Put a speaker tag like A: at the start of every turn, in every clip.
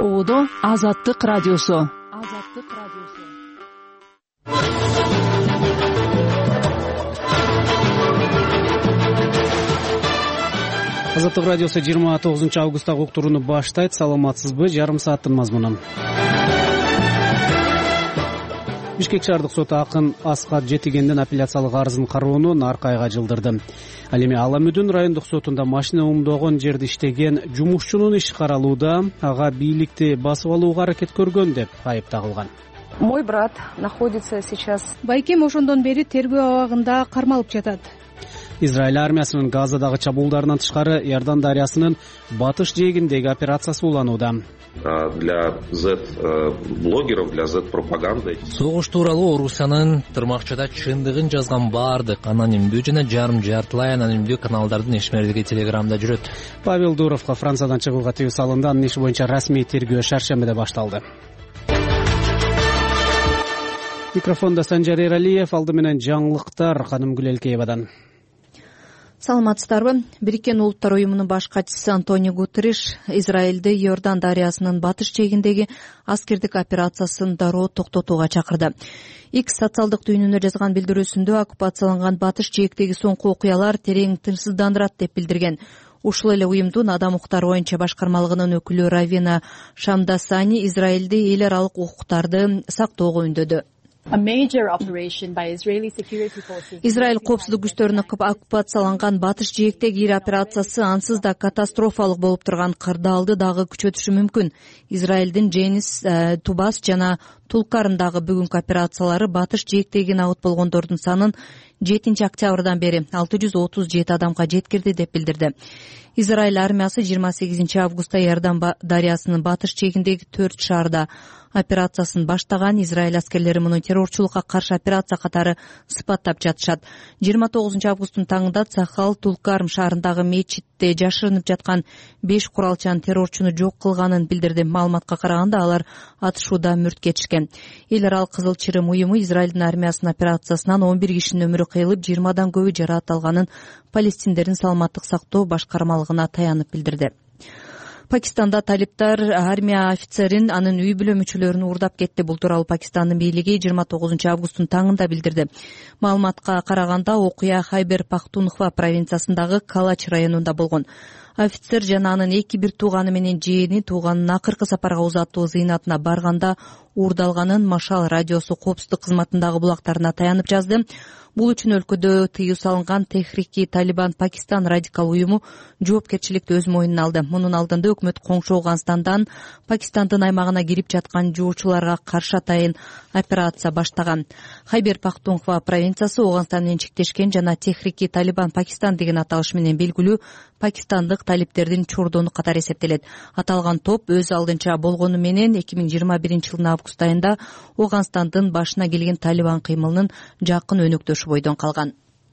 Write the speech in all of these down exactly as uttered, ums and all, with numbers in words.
A: Оодо Азаттык радиосу. Азаттык радиосу.
B: Азаттык радиосу жыйырма тогузунчу августтагы уктурууну баштайт. Саламатсызбы? Жарым сааттын мазмунун. Бишкек шаардык соту акын Аскат Жетигендин апелляциялык арызын кароону наркы айга жылдырды. Ал эми Ала Мүдүн райондук сотунда машина оңдогон жерде иштеген жумушчунун иши каралууда, ага бийликти басып алууга аракет көргөн деп айып тагылган.
C: Мой брат находится сейчас.
D: Байкем ошондон бери тергөө абагында кармалып жатат.
B: Израиль армиясынын Газадагы чабуулдарынан тышкары Иордан дарыясынын батыш жээгиндеги операциясы уланууда.
E: Для Z-блогеров, для Z-пропаганды.
F: Согуш тууралуу Орусиянын тырмакчада чындыгын жазган баардык анонимдүү жана жарым жартылай анонимдүү каналдардын ишмерлиги Телеграмда жүрөт.
B: Павел Дуровго Франциядан чыгууга тыюу салынды. Анын иши боюнча расмий тергөө шаршембиде башталды. Микрофонда Санжар Эралиев, алды менен жаңылыктар Ханым Гүлелкеевадан.
G: Саламатсыздарбы? Бириккен Улуттар уюмунун баш катчысы Антонио Гутерриш Израилди Иордан дарыясынын батыш жээгиндеги аскердик операциясын дароо токтотууга чакырды. Икс социалдык түйүнүнө жазган билдирүүсүндө оккупацияланган батыш жээктеги соңку окуялар терең тынчсыздандырат деп билдирген. Ушул эле уюмдун адам укуктары боюнча башкармалыгынын өкүлү Равина Шамдасани Израилди эл аралык укуктарды сактоого үндөдү. Израиль коопсуздук күчтөрүнүн оккупацияланган батыш жээктеги ири операциясы ансыз да катастрофалык болуп турган кырдаалды дагы күчөтүшү мүмкүн. Израилдин Женис, Тубас жана Тулкарындагы бүгүнкү операциялары батыш жээктеги набыт болгондордун санын жетинчи октябрдан бери алты жүз отуз жети адамга жеткирди деп билдирди. Израиль армиясы жыйырма сегизинчи августта Иордан дарыясынын батыш жээгиндеги төрт шаарда операциясын баштаган. Израиль аскерлери муну террорчулукка каршы операция катары сыпаттап жатышат. жыйырма тогузунчу августтун таңында Цахал Тулкарм шаарындагы мечитте жашырынып жаткан беш куралчан террорчуну жок кылганын билдирди. Маалыматка караганда алар атышууда мүрт кетишкен. Эл аралык Кызыл Чырым уюму Израилдин армиясынын операциясынан он бир кишинин өмүрү кыйылып, жыйырмадан көбү жараат алганын палестиндердин саламаттык сактоо башкармалыгына таянып билдирди. Пакистанда талиптар армия офицерин анын үй бүлө мүчөлөрүн уурдап кетти. Бул тууралуу Пакистандын бийлиги жыйырма тогузунчу августтун таңында билдирди. Маалыматка караганда окуя Хайбер Пахтунхва провинциясындагы Калач районунда болгон. Офицер жана анын эки бир тууганы менен жээни тууганын акыркы сапарга узатуу зыйнатына барганда уурдалганын Машал радиосу коопсуздук кызматындагы булактарына таянып жазды. Бул үчүн өлкөдө тыюу салынган Техрики Талибан Пакистан радикал уюму жоопкерчиликти өз мойнуна алды. Мунун алдында өкмөт коңшу Ооганстандан Пакистандын аймагына кирип жаткан жуучуларга каршы атайын операция баштаган. Хайбер Пахтунхва провинциясы Ооганстан менен чектешкен жана Техрики Талибан Пакистан деген аталыш менен белгилүү пакистандык талиптердин чордону катары эсептелет. Аталган топ өз алдынча болгону менен эки миң жыйырма биринчи жылдын август айында Ооганстандын башына келген Талибан кыймылынын жакын өнөктөшү бойдон калган.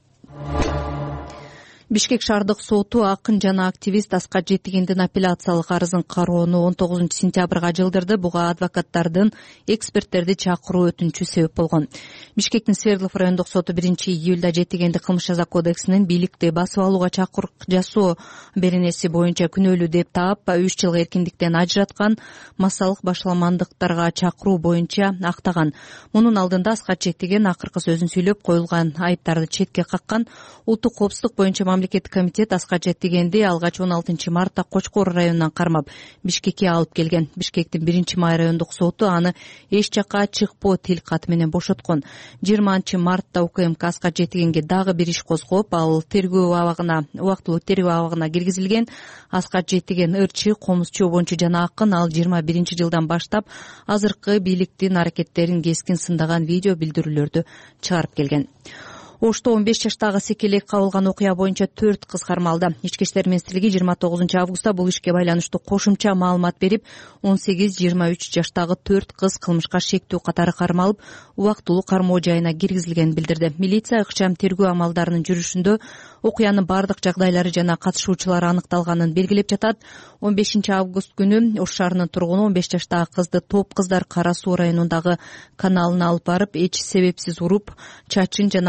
G: Бишкек шаардык соту акын жана активист Аскат Жетигендин апелляциялык арызын кароону он тогузунчу сентябрга жылдырды. Буга адвокаттардын эксперттерди чакыруу өтүнүчү себеп болгон. Бишкектин Свердлов райондук соту биринчи июлда Жетигенди кылмыш жаза кодексинин бийликти басып алууга чакырык жасоо беренеси боюнча күнөөлүү деп таап, үч жыл эркиндиктен ажыраткан, массалык башаламандыктарга чакыруу боюнча актаган. Мунун алдында Аскат Жетиген акыркы сөзүн сүйлөп, коюлган айыптарды четке каккан. Улуттук коопсуздук боюнча мамлекеттик комитет Аскат Жетигенди алгач он алтынчы мартта Кочкор районунан кармап Бишкекке алып келген. Бишкектин биринчи май райондук соту аны эч жакка чыкпоо тил каты менен бошоткон. жыйырманчы мартта УКМК Аскат Жетигенге дагы бир иш козгоп, ал тергөө абагына, убактылуу тергөө абагына киргизилген. Аскат Жетиген ырчы, комузчу, обончу жана акын. Ал жыйырма биринчи жылдан баштап азыркы бийликтин аракеттерин кескин сындаган видео билдирүүлөрдү чыгарып келген. Ошто он беш жаштагы секелек кабылган окуя боюнча төрт кыз кармалды. Ички иштер министрлиги жыйырма тогузунчу августта бул ишке байланыштуу кошумча маалымат берип, он сегиз жыйырма үч жаштагы төрт кыз кылмышка шектүү катары кармалып, убактылуу кармоо жайына киргизилгенин билдирди. Милиция ыкчам тергөө амалдарынын жүрүшүндө окуянын бардык жагдайлары жана катышуучулары аныкталганын белгилеп жатат. он бешинчи август күнү Ош шаарынын тургуну он беш жаштагы кызды топ кыздар Кара Суу районундагы каналына алып барып, эч себепсиз уруп, чачын жана кашын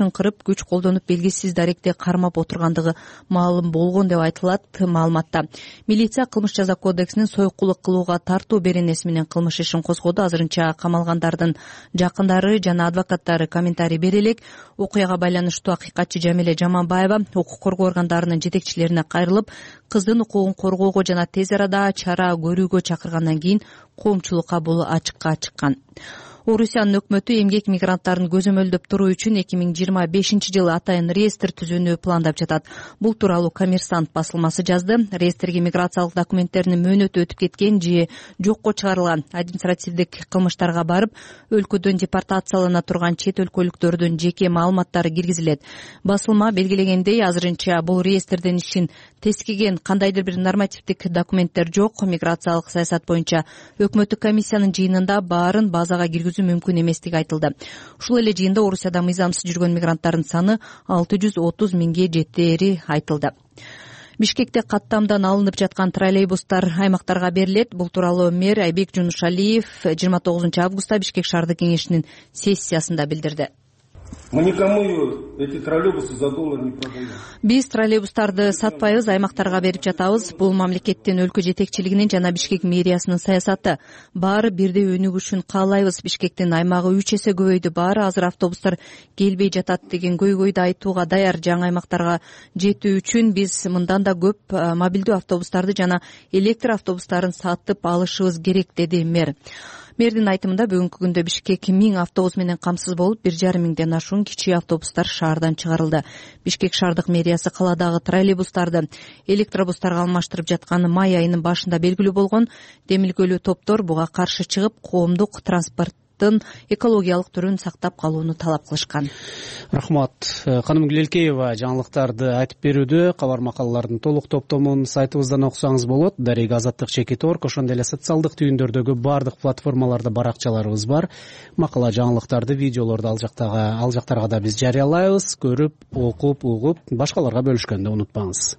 G: шыңкырып күч колдонуп белгисиз даректи кармап отургандыгы маалым болгон деп айтылат маалыматта. Милиция кылмыш жаза кодексинин союкулук кылууга тартуу беренеси менен кылмыш ишин козгоду. Азырынча камалгандардын жакындары жана адвокаттары комментарий бере элек. Окуяга байланыштуу акыйкатчы Жамиле Жаманбаева укук коргоо органдарынын жетекчилерине кайрылып, кыздын укугун коргоого жана тез арада чара көрүүгө чакыргандан кийин коомчулукка бул ачыкка чыккан. Орусиянын өкмөтү эмгек мигранттарын көзөмөлдөп туруу үчүн эки миң жыйырма бешинчи жылы атайын реестр түзүүнү пландап жатат. Бул тууралуу Коммерсант басылмасы жазды. Реестрге миграциялык документтеринин мөөнөтү өтүп кеткен же жокко чыгарылган административдик кылмыштарга барып, өлкөдөн депортациялана турган чет өлкөлүктөрдүн жеке маалыматтары киргизилет. Басылма белгилегендей, азырынча бул реестрдин ишин тескиген кандайдыр бир нормативдик документтер жок. Миграциялык саясат боюнча өкмөттүк комиссиянын жыйынында баарын базага киргизүү мүмкүн эместиги айтылды. Ушул эле жыйында Орусияда мыйзамсыз жүргөн мигранттардын саны алты жүз отуз миңге жетери айтылды. Бишкекте каттамдан алынып жаткан троллейбустар аймактарга берилет. Бул тууралуу мэр Айбек Жунушалиев жыйырма тогузунчу августта Бишкек шаардык кеңешинин сессиясында билдирди.
H: Мы никому эти троллейбусы за доллар не продаем.
G: Биз троллейбустарды сатпайбыз, аймактарга берип жатабыз. Бул мамлекеттин өлкө жетекчилигинин жана Бишкек мэриясынын саясаты. Баары бирдей өнүгүшүн каалайбыз. Бишкектин аймагы үч эсе көбөйдү. Баары азыр автобустар келбей жатат деген көйгөйдү айтууга даяр. Жаңы аймактарга жетүү үчүн биз мындан да көп мобилдүү автобустарды жана электр автобустарын сатып алышыбыз керек, деди мэр. Мэрдин айтымында бүгүнкү күндө Бишкек миң автобус менен камсыз болуп, бир жарым миңден ашуун кичи автобустар шаардан чыгарылды. Бишкек шаардык мэриясы каладагы троллейбустарды электробустарга алмаштырып жатканы май айынын башында белгилүү болгон. Демилгөлүү топтор буга каршы чыгып, коомдук транспорт экологиялык түрүн сактап калууну талап кылышкан.
B: Рахмат. Ханым Гүлелкеева жаңылыктарды айтып берүүдө. Кабар макалалардын толук топтомун сайтыбыздан окусаңыз болот. Дарега Азаттык чекит орг, ошондой эле социалдык түйүндөрдөгү бардык платформаларда баракчаларыбыз бар. Макала жаңылыктарды, видеолорду ал жактагы ал жактарга да биз жарыялайбыз. Көрүп, окуп, угуп, башкаларга бөлүшкөндү унутпаңыз.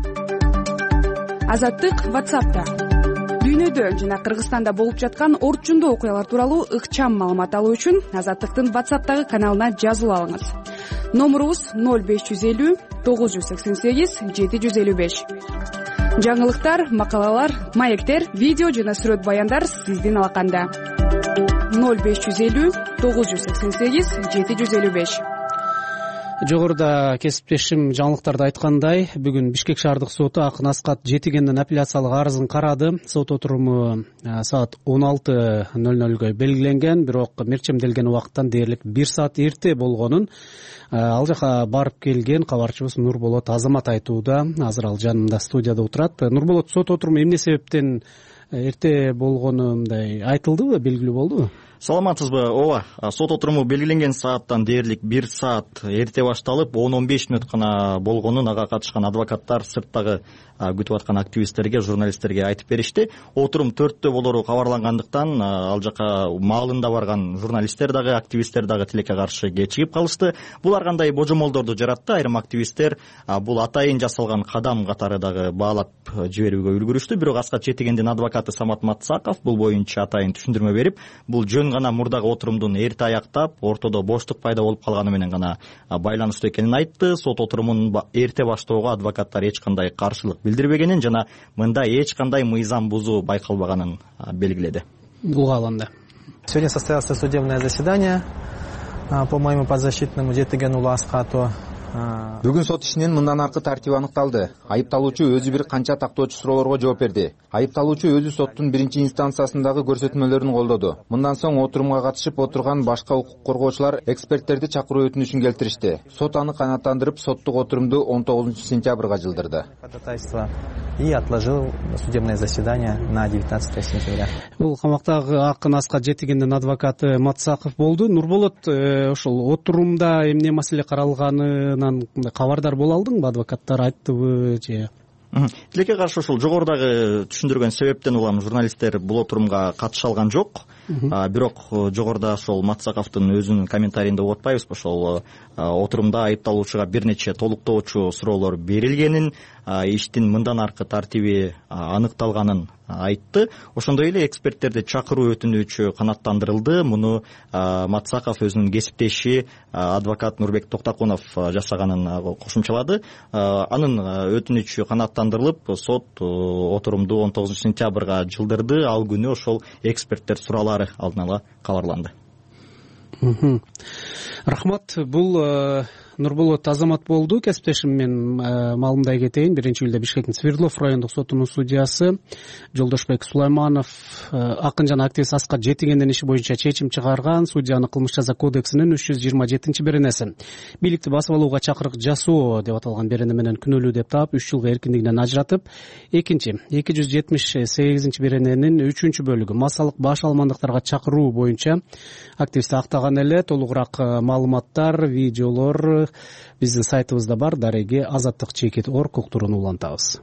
A: Азаттык WhatsApp'та. Дүйнөдө жана Кыргызстанда болуп жаткан орчундуу окуялар тууралуу ыкчам маалымат алуу үчүн Азаттыктын WhatsApp'тагы каналына жазылып алыңыз. Номурубуз ноль беш жүз элүү тогуз жүз сексен сегиз жети жүз элүү беш. Жаңылыктар, макалалар, маектер, видео жана сүрөт баяндар сиздин алаканда. ноль беш жүз элүү тогуз жүз сексен сегиз жети жүз элүү беш.
B: Жогоруда кесиптешим жаңылыктарды айткандай, бүгүн Бишкек шаардык соту Акын Аскат Жетигендин апелляциялык арызын карады. Сот отуруму саат он алты ноль нольго белгиленген, бирок мерчемделген убакыттан дээрлик бир саат эрте болгонун ал жака барып келген кабарчыбыз Нурболот Азамат айтууда. Азыр ал жанымда студияда отурат. Нурболот, сот отуруму эмне себептен эрте болгону мындай айтылдыбы, белгилүү болдубу?
I: Саламатсызбы? Ооба, сот отуруму белгиленген сааттан дээрлик бир саат эрте башталып, он он беш мүнөт гана болгонун ага катышкан адвокаттар сырттагы күтүп аткан активисттерге, журналисттерге айтып беришти. Отурум төрттө болору кабарлангандыктан ал жака маалында барган журналисттер дагы, активисттер дагы тилекке каршы кечигип калышты. Булар кандай божомолдорду жаратты? Айрым активисттер бул атайын жасалган кадам катары дагы баалап жиберүүгө үлгүрүштү. Бирок Аскат Жетигендин адвокаты Самат Матсаков бул боюнча атайын түшүндүрмө берип, бул жөн гана мурдагы отурумдун эрте аяктап, ортодо боштук пайда болуп калганы менен гана байланыштуу экенин айтты. Сот отурумун эрте баштоого адвокаттар эч кандай каршылык билдирбегенин жана мында эч кандай мыйзам бузуу байкалбаганын белгиледи.
B: Угаланды.
J: Сегодня состоялось судебное заседание по моему подзащитному Жетигену Аскату.
K: Бүгүн сот ишинин мындан аркы тартиби аныкталды. Айыпталуучу өзү бир канча тактоочу суроолорго жооп берди. Айыпталуучу өзү соттун биринчи инстанциясындагы көрсөтмөлөрүн колдоду. Мындан соң отурумга катышып отурган башка укук коргоочулар эксперттерди чакыруу өтүнүшүн келтиришти. Сот аны канааттандырып, соттук отурумду он тогузунчу сентябрга жылдырды.
J: И отложил судебное заседание на девятнадцатое сентября.
B: Бул камактагы Акын Аскат Жетигендин адвокаты Матсаков болду. Нурболот, ошол отурумда эмне маселе каралганынан кабардар боло алдыңбы? Адвокаттар айттыбы же?
I: Тилекке каршы ушул жогорудагы түшүндүргөн себептен улам журналисттер бул отурумга катыша алган жок. Бирок жогоруда ошол Матсаковдун өзүнүн комментарийинде угуп атпайбызбы? Ошол отурумда айыпталуучуга бир нече толуктоочу суроолор берилгенин, иштин мындан аркы тартиби аныкталганын айтты. Ошондой эле эксперттерди чакыруу өтүнүчү канааттандырылды. Муну Матсаков өзүнүн кесиптеши адвокат Нурбек Токтокунов жасаганын кошумчалады. Анын өтүнүчү канааттандырылып, сот отурумду он тогузунчу сентябрга жылдырды. Ал күнү ошол эксперттер суроолору алдын ала кабарланды.
B: Рахмат. Бул Нурболот Азамат болду. Кесиптешим мен маалымдай кетейин. биринчи июлда Бишкектин Свердлов райондук сотунун судьясы Жолдошбек Сулайманов акын жана активист Аскат Жетигендин иши боюнча чечим чыгарган. Судьянын кылмыш жаза кодексинин үч жүз жыйырма жетинчи беренеси бийликти басып алууга чакырык жасоо деп аталган берене менен күнөөлүү деп таап үч жылга эркиндигинен ажыратып, экинчи эки жүз жетимиш сегизинчи берененин үчүнчү бөлүгү массалык баш алмандыктарга чакыруу боюнча активистти актаган эле. Толугураак маалыматтар, видеолор биздин сайтыбызда бар. Дареги Азаттык чекит орг уктуруну улантабыз.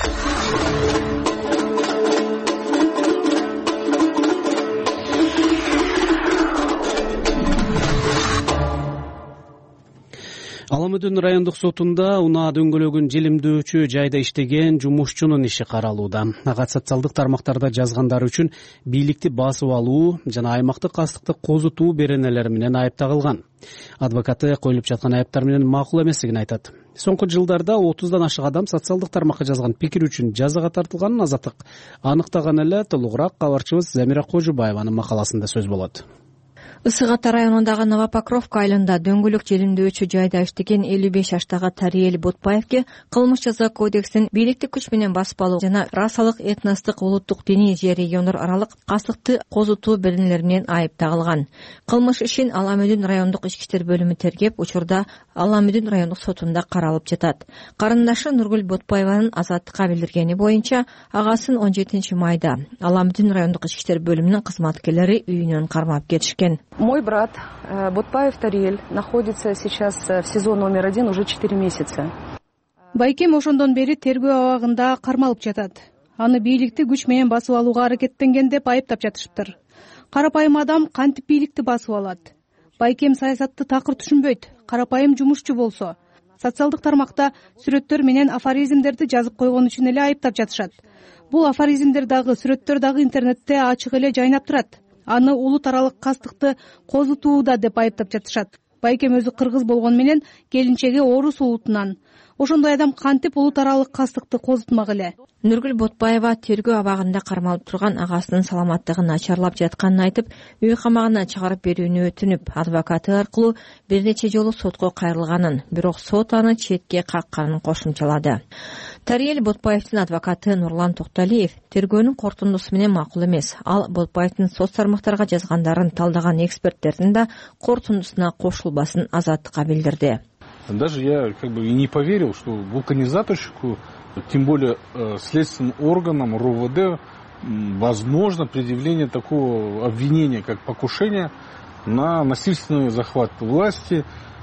B: Ала Мүдүн райондук сотунда унаа дөңгөлөгүн желимдөөчү жайда иштеген жумушчунун иши каралууда. Ага социалдык тармактарда жазгандары үчүн бийликти басып алуу жана аймактык кастыкты козутуу беренелери менен айыпталган. Адвокаты коюлуп жаткан айыптар менен макул эместигин айтат. Соңку жылдарда отуздан ашык адам социалдык тармакка жазган пикир үчүн жазага тартылганын Азаттык аныктаган эле. Толугураак кабарчыбыз Замира Кожубаеванын макаласында сөз болот.
G: Ысык Ата районундагы Новопокровка айылында дөңгөлөк желимдөөчү жайда иштеген элүү беш жаштагы Тариел Ботпаевке кылмыш жаза кодексинин бийликти күч менен басып алуу жана расалык, этностук, улуттук, диний же региондор аралык кастыкты козутуу беренелери менен айып тагылган. Кылмыш ишин Ала Мүдүн райондук ички иштер бөлүмү тергеп, учурда Ала Мүдүн райондук сотунда каралып жатат. Карындашы Нургүл Ботпаеванын Азаттыкка билдиргени боюнча, агасын он жетинчи майда Ала Мүдүн райондук ички иштер бөлүмүнүн кызматкерлери үйүнөн кармап кетишкен.
C: Мой брат Ботпаев Тариел находится сейчас в СИЗО номер один уже четыре месяца.
D: Байкем ошондон бери тергөө абагында кармалып жатат. Аны бийликти күч менен басып алууга аракеттенген деп айыптап жатышыптыр. Карапайым адам кантип бийликти басып алат? Байкем саясатты такыр түшүнбөйт. Карапайым жумушчу болсо, социалдык тармакта сүрөттөр менен афоризмдерди жазып койгон үчүн эле айыптап жатышат. Бул афоризмдер дагы, сүрөттөр дагы интернетте ачык эле жайнап турат. Аны улут аралык кастыкты козутууда деп айыптап жатышат. Байкем өзү кыргыз болгон менен келинчеги орус улутунан. Ошондой адам кантип улут аралык кастыкты козутмак эле?
G: Нургүл Ботпаева тергөө абагында кармалып турган агасынын саламаттыгы начарлап жатканын айтып, үй камагына чыгарып берүүнү өтүнүп, адвокаты аркылуу бир нече жолу сотко кайрылганын, бирок сот аны четке какканын кошумчалады. Тариел Ботпаевдин адвокаты Нурлан Токталиев тергөөнүн корутундусу менен макул эмес. Ал Ботпаевдин соц тармактарга жазгандарын талдаган эксперттердин да корутундусуна кошулбасын Азаттыкка билдирди.
L: Даже я как бы и не поверил, что вулканизаторщику, тем более э, следственным органам РОВД, возможно предъявление такого обвинения, как покушение на насильственный захват власти.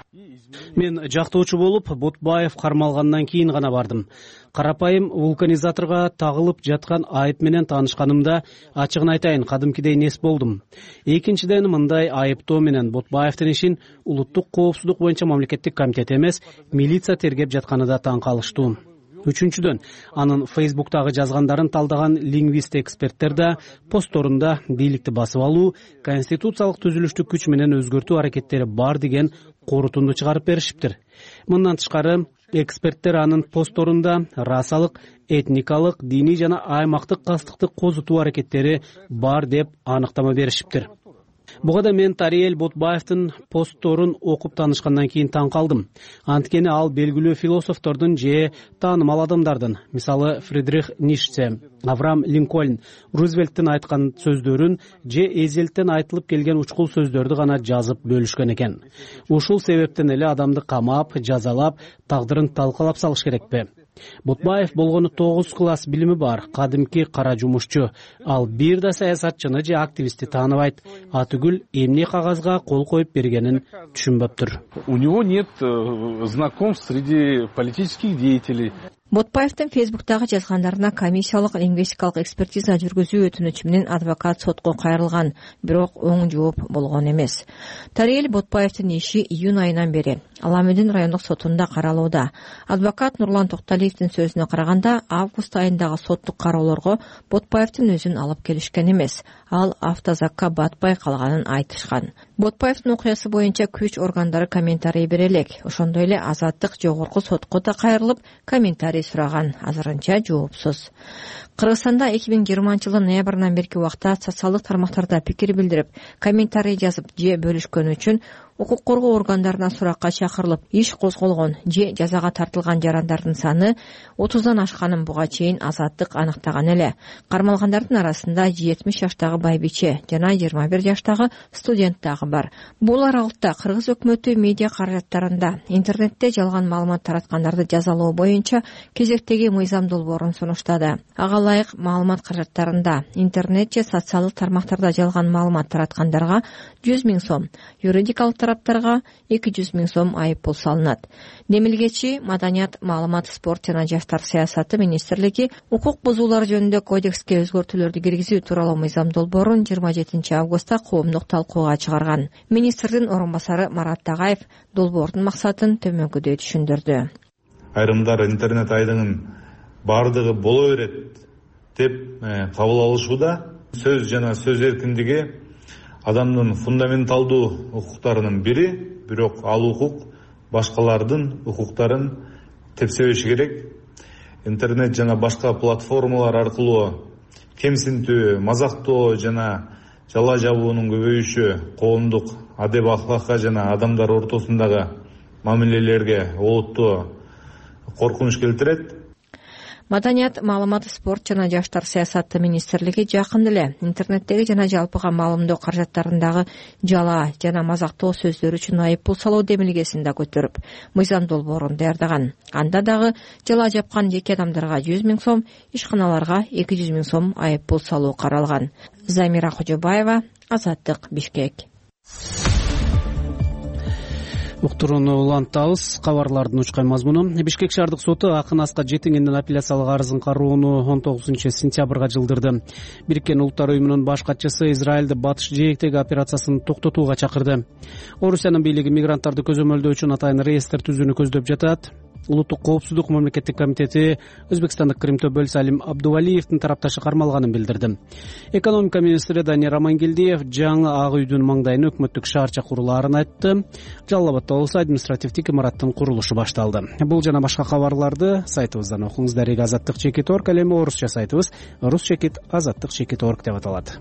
B: Мен жактоочу болуп, Ботпаев кармалгандан кийин гана бардым. Карапайым вулканизаторго тагылып жаткан айып менен таанышканымда, ачыгын айтайын, кадимкидей нес болдум. Экинчиден, мындай айыптоо менен Ботпаевдин ишин улуттук коопсуздук боюнча мамлекеттик комитет эмес, милиция тергеп жатканы да таң калыштуу. Үчүнчүдөн, анын Фейсбуктагы жазгандарын талдаган лингвист эксперттер да постторунда бийликти басып алуу, конституциялык түзүлүштү күч менен өзгөртүү аракеттери бар деген корутунду чыгарып беришиптир. Мындан тышкары, эксперттер анын постторунда расалык, этникалык, диний жана аймактык кастыкты козутуу аракеттери бар деп аныктама беришиптир. Буга да мен Тариел Ботпаевдин постторун окуп таанышкандан кийин таң калдым. Анткени ал белгилүү философтордун же таанымал адамдардын, мисалы Фридрих Ницше, Авраам Линкольн, Рузвельттин айткан сөздөрүн же эзелттен айтылып келген учкул сөздөрдү гана жазып бөлүшкөн экен. Ушул себептен эле адамды камап, жазалап, тагдырын талкалап салыш керекпи? Ботпаев болгону тогуз класс билими бар, кадимки кара жумушчу. Ал бир да саясатчыны же активистти тааныбайт, атүгүл эмне кагазга кол коюп бергенин түшүнбөптүр.
L: У него нет знакомств среди политических деятелей.
G: Ботпаевдин Фейсбуктагы жазгандарына комиссиялык лингвистикалык экспертиза жүргүзүү өтүнүчү менен адвокат сотко кайрылган, бирок оң жооп болгон эмес. Тариел Ботпаевдин иши июнь айынан бери Аламүдүн райондук сотунда каралууда. Адвокат Нурлан Токталиевдин сөзүнө караганда, август айындагы соттук кароолорго Ботпаевдин өзүн алып келишкен эмес. Ал автозакка батпай калганын айтышкан. Ботпаевдин окуясы боюнча күч органдары комментарий бере элек. Ошондой эле Азаттык жогорку сотко да кайрылып, комментарий сураган, азырынча жоопсуз. Кыргызстанда эки миң жыйырманчы жылдын ноябрынан берки убакта социалдык тармактарда пикир билдирип, комментарий жазып же бөлүшкөн үчүн укук коргоо органдарына суракка чакырылып, иш козголгон же жазага тартылган жарандардын саны отуздан ашканын буга чейин Азаттык аныктаган эле. Кармалгандардын арасында жетимиш жаштагы байбиче жана жыйырма бир жаштагы студент дагы бар. Бул аралыкта Кыргыз өкмөтү медиа каражаттарында интернетте жалган маалымат тараткандарды жазалоо боюнча кезектеги мыйзам долбоорун сунуштады. Ага ылайык маалымат каражаттарында интернет же социалдык тармактарда жалган маалымат тараткандарга жүз миң сом, юридикалык тараптарга эки жүз миң сом айып пул салынат. Демилгечи Маданият, маалымат, спорт жана жаштар саясаты министрлиги укук бузуулар жөнүндө кодекске өзгөртүүлөрдү киргизүү тууралуу мыйзам долбоорун жыйырма жетинчи августта коомдук талкууга чыгарган. Министрдин орун басары Марат Тагаев долбоордун максатын төмөнкүдөй түшүндүрдү.
M: Айрымдар интернет айдыңын бардыгы боло берет деп кабыл алышууда. Сөз жана сөз эркиндиги адамдын фундаменталдуу укуктарынын бири, бирок ал укук башкалардын укуктарын тепсебеш керек. Интернет жана башка платформалар аркылуу кемсинтүү, мазактоо жана жала жабуунун көбөйүшү коомдук адеп ахлакка жана адамдар ортосундагы мамилелерге олуттуу коркунуч келтирет.
G: Маданият, маалымат, спорт жана жаштар саясаты министрлиги жакын эле интернеттеги жана жалпыга маалымдоо каражаттарындагы жала жана мазактоо сөздөр үчүн айып пул салуу демилгесин да көтөрүп, мыйзам долбоорун даярдаган. Анда дагы жала жапкан жеке адамдарга жүз миң сом, ишканаларга эки жүз миң сом айып пул салуу каралган. Замира Кожобаева, Азаттык, Бишкек.
B: Уктурууну улантабыз. Кабарлардын учкай мазмуну. Бишкек шаардык соту Акын Аскат Жетингендин апелляциялык арызын кароону он тогузунчу сентябрга жылдырды. Бириккен Улуттар уюмунун баш катчысы Израилди батыш жээктеги операциясын токтотууга чакырды. Орусиянын бийлиги мигранттарды көзөмөлдөө үчүн атайын реестр түзүүнү көздөп жатат. Улуттук коопсуздук мамлекеттик комитети Өзбекстандык Кримтөбөл Салим Абдувалиевдин тарапташы кармалганын билдирди. Экономика министри Данияр Амангелдиев жаңы Ак үйдүн маңдайына өкмөттүк шаарча курулаарын айтты. Жалал Абадта болсо административдик имараттын курулушу башталды. Бул жана башка кабарларды сайтыбыздан окуңуз. Дарек азаттык чекит орг, ал эми орусча сайтыбыз рус чекит азаттык чекит орг деп аталат.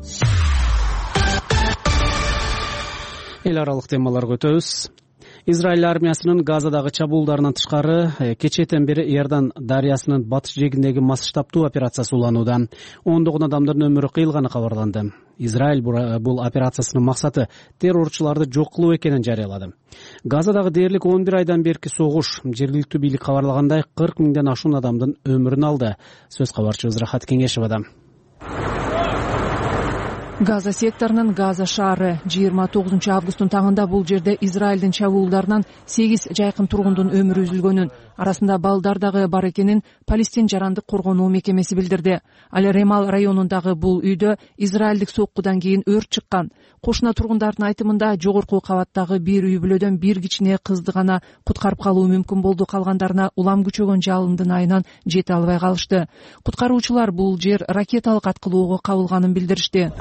B: Эл аралык темаларга өтөбүз. Израиль армиясынын Газадагы чабуулдарынан тышкары кечээден бери Иордан дарыясынын батыш жээгиндеги массштабтуу операциясы уланууда. Ондогон адамдардын өмүрү кыйылганы кабарланды. Израиль бул операциясынын максаты террорчуларды жок кылуу экенин жарыялады. Газадагы дээрлик он бир айдан берки согуш жергиликтүү бийлик кабарлагандай кырк миңден ашуун адамдын өмүрүн алды. Сөз кабарчыбыз Рахат Кеңешевадан.
N: Газа секторунун Газа шаары жыйырма тогузунчу августтун таңында бул жерде Израилдин чабуулдарынан сегиз жайкын тургундун өмүрү үзүлгөнүн, арасында балдар дагы бар экенин Палестин жарандык коргонуу мекемеси билдирди. Ал Ремал районундагы бул үйдө израилдик соккудан кийин өрт чыккан. Кошуна тургундардын айтымында жогорку кабаттагы бир үй бүлөдөн бир кичине кызды гана куткарып калуу мүмкүн болду. Калгандарына улам күчөгөн жалындын айынан жете албай калышты. Куткаруучулар бул жер ракеталык аткылоого кабылганын билдиришти.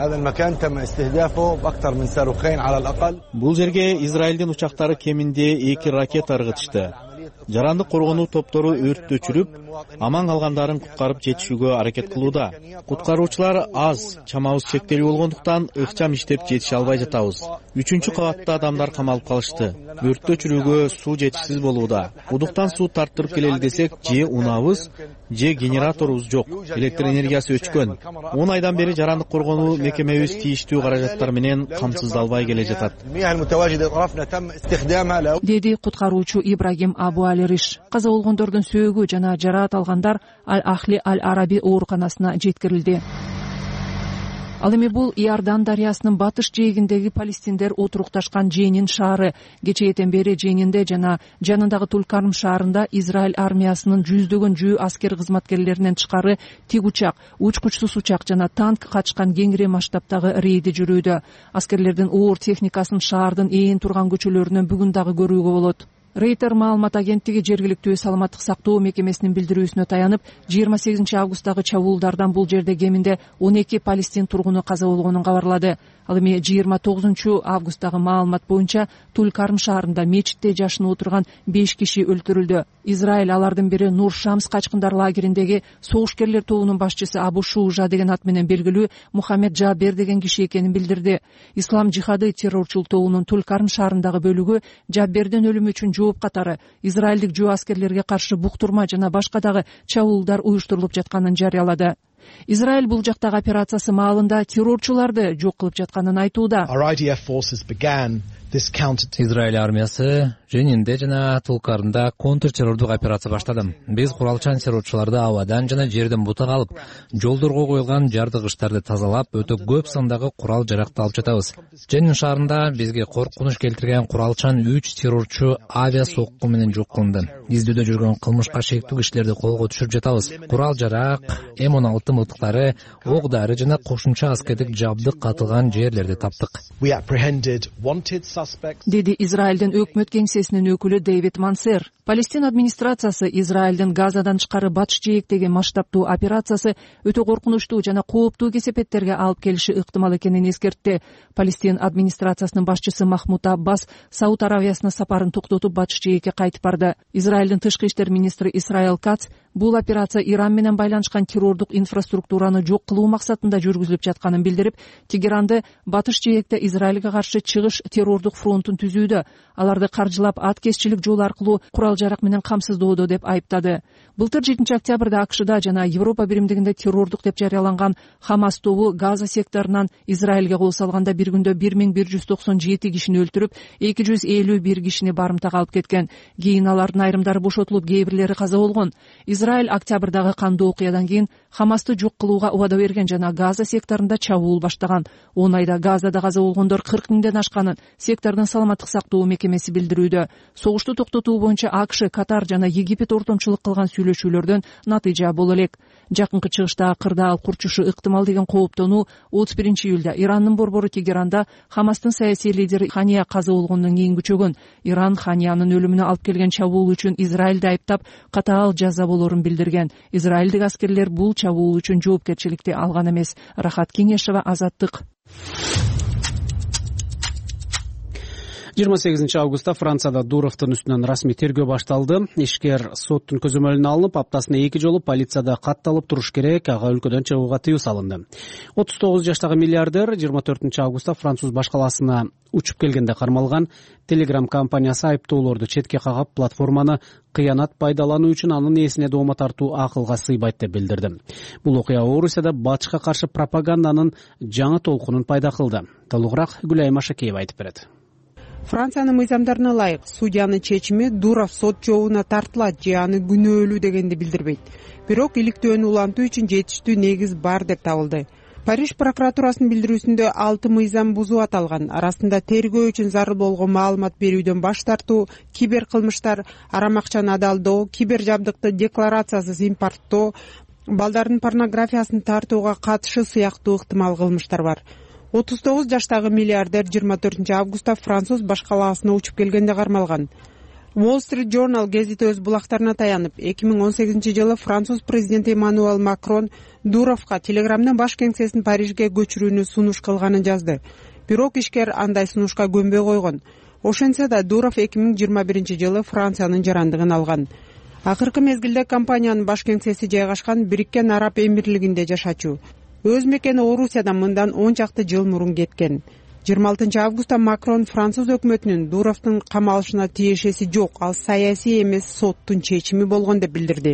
O: Бул жерге Израилдин учактары кеминде эки ракета ыргытышты. Жарандык коргонуу топтору өрттү өчүрүп, аман калгандарын куткарып жетишүүгө аракет кылууда. Куткаруучулар аз, чамабыз чектелүү болгондуктан ыкчам иштеп жетише албай жатабыз. Үчүнчү кабатта адамдар камалып калышты. Өрттү өчүрүүгө суу жетишсиз болууда. Кудуктан суу тарттырып келели десек, же унабыз, же генераторубуз жок. Электр энергиясы өчкөн. он айдан бери жарандык коргонуу мекемебиз тийиштүү каражаттар менен камсыздалбай келе жатат.
N: Деди куткаруучу Ибрагим Абу Алириш. Каза болгондордун сөөгү жана жараат алгандар Аль-Ахли Аль-Араби ооруканасына жеткирилди. ал эми бул Иордан дарыясынын батыш жээгиндеги палестиндер отурукташкан Женин шаары. Кечээден бери Женинде жана жанындагы Тулкарм шаарында Израиль армиясынын жүздөгөн жүү аскер кызматкерлеринен тышкары тик учак, учкучсуз учак жана танк качкан кеңири масштабтагы рейди жүрүүдө. Аскерлердин оор техникасын шаардын ээн турган көчөлөрүнөн бүгүн дагы көрүүгө болот. Рейтер маалымат агенттиги жергиликтүү саламаттык сактоо мекемесинин билдирүүсүнө таянып, жыйырма сегизинчи августтагы чабуулдардан бул жерде кеминде он эки палестин тургуну каза болгонун кабарлады. Ал эми жыйырма тогузунчу августтагы маалымат боюнча Тулкарм шаарында мечитте жашынып отурган беш киши өлтүрүлдү. Израиль алардын бири Нур Шамс качкындар лагериндеги согушкерлер тобунун башчысы Абу Шужа деген ат менен белгилүү Мухаммед Жабер деген киши экенин билдирди. Ислам жихады террорчул тобунун Тулкарм шаарындагы бөлүгү Жаббердин өлүмү үчүн жооп катары израилдик жөө аскерлерге каршы буктурма жана башка дагы чабуулдар уюштурулуп жатканын жарыялады. Израиль бул жактагы операциясы маалында террорчуларды жок кылып жатканын айтууда.
F: Израиль армиясы Женинде жана Тулкармда контр террордук операция баштады. Биз куралчан террорчуларды абадан жана жерден бутак алып, жолдорго коюлган жардыгычтарды тазалап, өтө көп сандагы курал жаракты алып жатабыз. Женин шаарында бизге коркунуч келтирген куралчан үч террорчу авиа сокку менен жок кылынды. Издөөдө жүргөн кылмышка шектүү кишилерди колго түшүрүп жатабыз. Курал жарак, эм он алты мылтыктары, ок дары жана кошумча аскердик жабдык катылган жерлерди таптык,
N: деди Израилдин өкмөт кеңсесинин өкүлү Дэвид Мансер. Палестин администрациясы Израилдин Газадан тышкары батыш жээктеги масштабтуу операциясы өтө коркунучтуу жана кооптуу кесепеттерге алып келиши ыктымал экенин эскертти. Палестин администрациясынын башчысы Махмуд Аббас Сауд Аравиясына сапарын токтотуп батыш жээкке кайтып барды. Израилдин тышкы иштер министри Исраил Кац бул операция Иран менен байланышкан террордук инфраструктураны жок кылуу максатында жүргүзүлүп жатканын билдирип, Тегеранды батыш жээкте Израилге каршы чыгыш террордук фронтун түзүүдө, аларды каржылап аткезчилик жол аркылуу курал жарак менен камсыздоодо деп айыптады. Былтыр жетинчи октябрда АКШда жана Европа биримдигинде террордук деп жарыяланган Хамас тобу Газа секторунан Израилге кол салганда бир күндө бир миң бир жүз токсон жети кишини өлтүрүп, эки жүз элүү бир кишини барымтага алып кеткен. Кийин алардын айрымдары бошотулуп, кээ бирлери каза болгон. Израиль октябрдагы кандуу окуядан кийин Хамасты жок кылууга убада берген жана Газа секторунда чабуул баштаган. он айда Газада каза болгондор кырк миңден ашканын сектордун саламаттык сактоо мекемеси билдирүүдө. Согушту токтотуу боюнча АКШ, Катар жана Египет ортомчулук кылган сүйлөшүүлөрдөн натыйжа боло элек. Жакынкы чыгышта кырдаал курчушу ыктымал деген кооптонуу отуз биринчи июлда Ирандын борбору Тегеранда Хамастын саясий лидери Хания каза болгондон кийин күчөгөн. Иран Ханиянын өлүмүнө алып келген чабуул үчүн Израилди айыптап, катаал жаза болорун билдирген. Израилдик аскерлер бул чабуул үчүн жоопкерчиликти алган эмес. Рахат Кеңешева, Азаттык.
B: жыйырма сегизинчи августта Францияда Дуровдун үстүнөн расмий тергөө башталды. Ишкер соттун көзөмөлүнө алынып, аптасына эки жолу полицияда катталып туруш керек, ага өлкөдөн чыгууга тыюу салынды. отуз тогуз жаштагы миллиардер жыйырма төртүнчү августта француз башкаласына учуп келгенде кармалган. Telegram компаниясы айыптоолорду четке кагап, платформаны кыянат пайдалануу үчүн анын ээсине доoma тартуу акылга сыйбайт деп билдирди. Бул окуя Орусияда батышка каршы пропаганданын жаңы толкунун пайда кылды. Толугураак Гүлайым Ашакеева айтып берет.
P: Франциянын мыйзамдарына ылайык судьянын чечими Дуров сот жообуна тартылат же аны күнөөлүү дегенди билдирбейт. Бирок иликтөөнү улантуу үчүн жетиштүү негиз бар деп табылды. Париж прокуратурасынын билдирүүсүндө алты мыйзам бузуу аталган. Арасында тергөө үчүн зарыл болгон маалымат берүүдөн баш тартуу, кибер кылмыштар, арам акчаны адалдоо, кибер жабдыкты декларациясыз импорттоо, балдардын порнографиясын тартууга катышы сыяктуу ыктымал кылмыштар бар. отуз тогуз жаштагы миллиардер жыйырма төртүнчү августта француз башкаласына учуп келгенде кармалган. Wall Street Journal гезити өз булактарына таянып, эки миң он сегизинчи жылы француз президенти Эммануэль Макрон Дуровго Телеграмдын баш кеңсесин Парижге көчүрүүнү сунуш кылганын жазды. Бирок ишкер андай сунушка көнбөй койгон. Ошентсе да Дуров эки миң жыйырма биринчи жылы Франциянын жарандыгын алган. Акыркы мезгилде компаниянын баш кеңсеси жайгашкан Бириккен Араб Эмирлигинде жашачу. Өз мекени Орусиядан мындан он чакты жыл мурун кеткен. жыйырма алтынчы августта Макрон француз өкмөтүнүн Дуровдун камалышына тиешеси жок, ал саясий эмес соттун чечими болгон деп билдирди.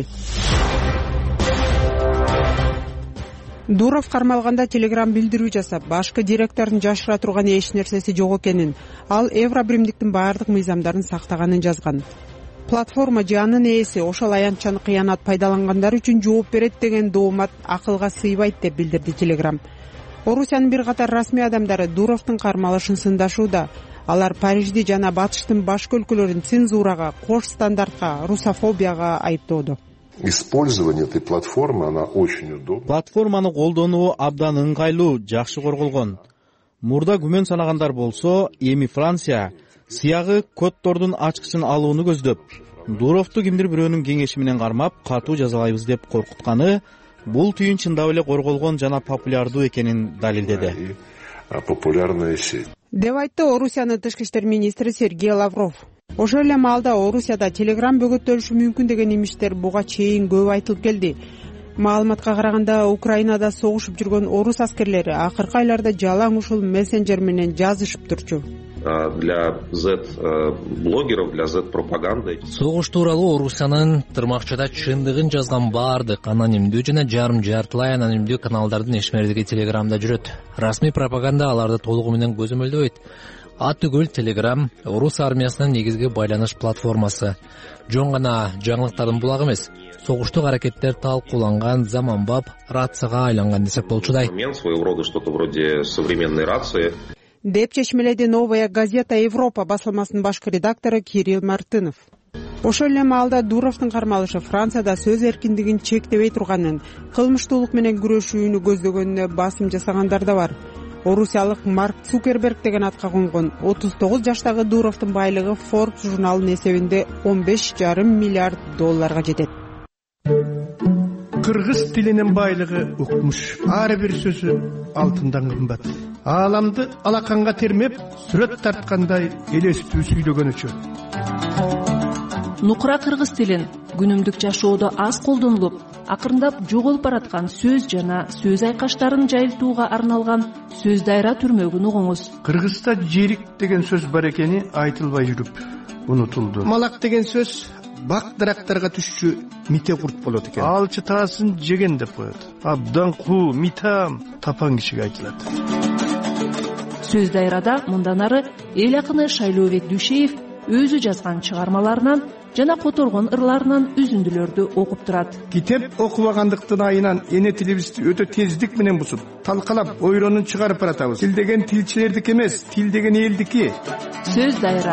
P: Дуров кармалганда Телеграм билдирүү жасап, башкы директордун жашыра турган эч нерсеси жок экенин, ал Евро биримдиктин баардык мыйзамдарын сактаганын жазган. Платформа же анын ээси ошол аянтчаны кыянат пайдалангандар үчүн жооп берет деген доомат акылга сыйбайт деп билдирди Телеграм. орусиянын бир катар расмий адамдары Дуровдун кармалышын сындашууда. Алар Парижди жана батыштын башка өлкөлөрүн цензурага, кош стандартка, русофобияга айыптоодо.
Q: Использование этой платформы, она очень удобна.
O: Платформаны колдонуу абдан ыңгайлуу, жакшы корголгон. Мурда күмөн санагандар болсо, эми Франция сыягы коддордун ачкычын алууну көздөп, Дуровду кимдир бирөөнүн кеңеши менен кармап, катуу жазалайбыз деп коркутканы бул түйүн чындап эле корголгон жана популярдуу экенин далилдеди.
Q: Популярная сеть.
P: Деп айтты Орусиянын тышкы иштер министри Сергей Лавров. Ошол эле маалда Орусияда Телеграм бөгөттөлүшү мүмкүн деген имиштер буга чейин көп айтылып келди. Маалыматка караганда, Украинада согушуп жүргөн орус аскерлери акыркы айларда жалаң ушул мессенджер менен жазышып турчу.
E: Для Z-блогеров, для Z-пропаганды.
F: Согуш тууралуу Орусиянын тырмакчада чындыгын жазган баардык анонимдүү жана жарым жартылай анонимдүү каналдардын эшмердиги Телеграмда жүрөт. Расмий пропаганда аларды толугу менен көзөмөлдөбөйт. Ат түгөл Телеграм орус армиясынын негизги байланыш платформасы. Жон гана жаңылыктардын булагы эмес, согуштук аракеттер талкууланган заманбап рацияга айланган десек болчудай.
E: Своего рода что-то вроде современной рации.
P: Деп чечмеледи Новая газета Европа басылмасынын башкы редактору Кирилл Мартынов. Ошол эле маалда Дуровдун кармалышы Францияда сөз эркиндигин чектебей турганын, кылмыштуулук менен күрөшүүнү көздөгөнүнө басым жасагандар да бар. Орусиялык Марк Цукерберг деген атка конгон отуз тогуз жаштагы Дуровдун байлыгы Forbes журналынын эсебинде он беш жарым миллиард долларга жетет.
R: Кыргыз тилинин байлыгы укмуш. Ар бир сөзү алтындан кымбат. Ааламды алаканга термеп, сүрөт тарткандай элестүү сүйлөгөн үчүн.
N: Нукура кыргыз тилин күнүмдүк жашоодо аз колдонулуп, акырындап жоголуп бараткан сөз жана сөз айкаштарын жайылтууга арналган сөз дайра түрмөгүн угуңуз.
R: Кыргызда жерик деген сөз бар экени айтылбай жүрүп унутулду. Малак деген сөз бак дарактарга түшчү мите курт болот экен. Ал чытаасын жеген деп коет. Абдан куу, митам тапан кишиге айтылат.
N: Сөз дайрада мындан ары эл акыны Шайлообек Дүйшеев өзү жазган чыгармаларынан жана которгон ырларынан үзүндүлөрдү окуп турат.
R: Китеп окубагандыктын айынан эне тилибизди өтө тездик менен бузуп, талкалап, ойронун чыгарып баратабыз. Тил деген тилчилердики эмес, тил деген элдики.
N: Сөз дайра.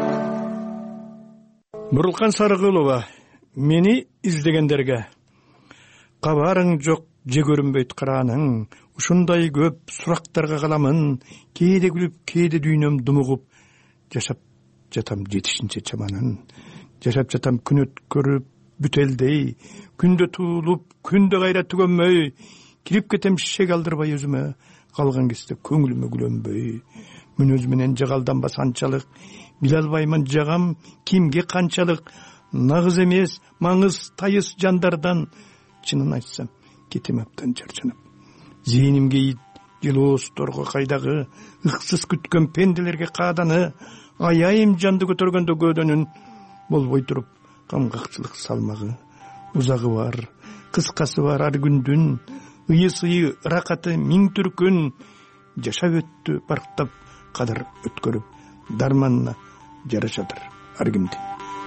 R: Нурулкан Сарыгулова, мени издегендерге кабарың жок, же көрүнбөйт карааның, ушундай көп сурактарга каламын, кээде күлүп, кээде дүйнөм думугуп, жашап жатам жетишинче чаманын. Жашап жатам күн өткөрүп бүтелдей, күндө туулуп, күндө кайра түгөнмөй, кирип кетем шек алдырбай өзүмө, калган кезде көңүлүмө күлөнбөй. Мүнөз менен жагалданбас анчалык, биле албаймын жагам кимге канчалык, нагыз эмес, маңыз тайыс жандардан, чынын айтсам, кетем аптан чарчанып. Зээнимге ит, жылоосторго кайдагы, ыксыз күткөн пенделерге кааданы, аяйым жанды көтөргөндө көөдөнүн, болбой туруп камгакчылык салмагы. Узагы бар, кыскасы бар ар күндүн, ыйы-сыйы ракаты миң түркүн, жашап өттү барктап кадыр өткөрүп, дарманына жарашадыр ар кимди.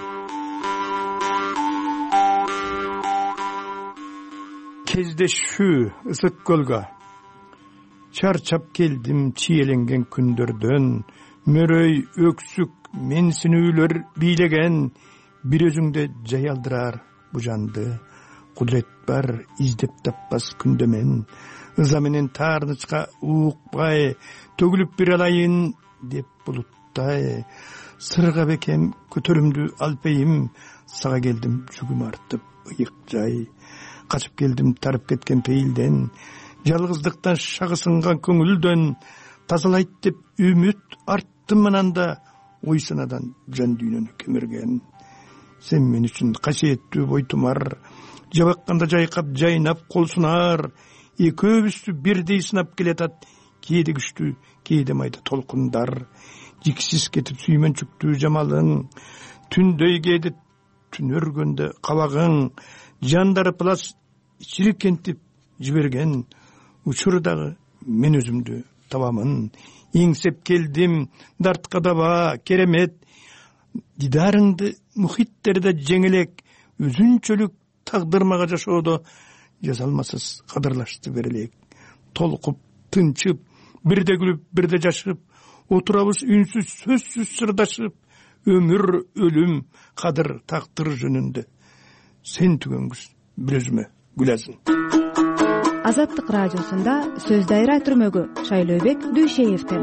R: Кездешүү ысык көлгө, чарчап келдим чиеленген күндөрдөн, мөрөй өксүк менсинүүлөр бийлеген, бир өзүңдө жай алдырар бу жанды. Кудрет бар издеп таппас күндөмен, ыза менен таарнычка уукпай, төгүлүп бир алайын деп булуттай. Сырга бекем көтөрүмдү алпейим, сага келдим жүгүм артып ыйык жай. Качып келдим тарып кеткен пейилден, жалгыздыктан шагысынган көңүлдөн, тазалайт деп үмүт арттым ананда, ойсанадан жан дүйнөнү кемирген. Сен мен үчүн касиеттүү бойтумар, жабакканда жайкап жайнап кол сунар, экөөбүздү бирдей сынап келатат, кээде күчтүү, кээде майда толкундар. Жиксиз кетип сүймөнчүктүү жамалың, түндөй кээде түн өргөндө кабагың, жандары плас чирикентип жиберген, учурдагы мен өзүмдү табамын. Эңсеп келдим, дартка даба, керемет, дидарыңды мухиттерде жеңелек, өзүнчөлүк тагдырмага жашоодо жазалмасыз кадырлашты берелек. Толкуп тынчып, бирде күлүп, бирде жашып, отурабыз үнсүз, сөзсүз сырдашып, өмүр, өлүм, кадыр, тактыр жөнүндө. Сен түгөнгүз бир өзүмө гүлазын.
S: Азаттык радиосунда сөз дайра түрмөгү Шайлообек Дүйшеевден.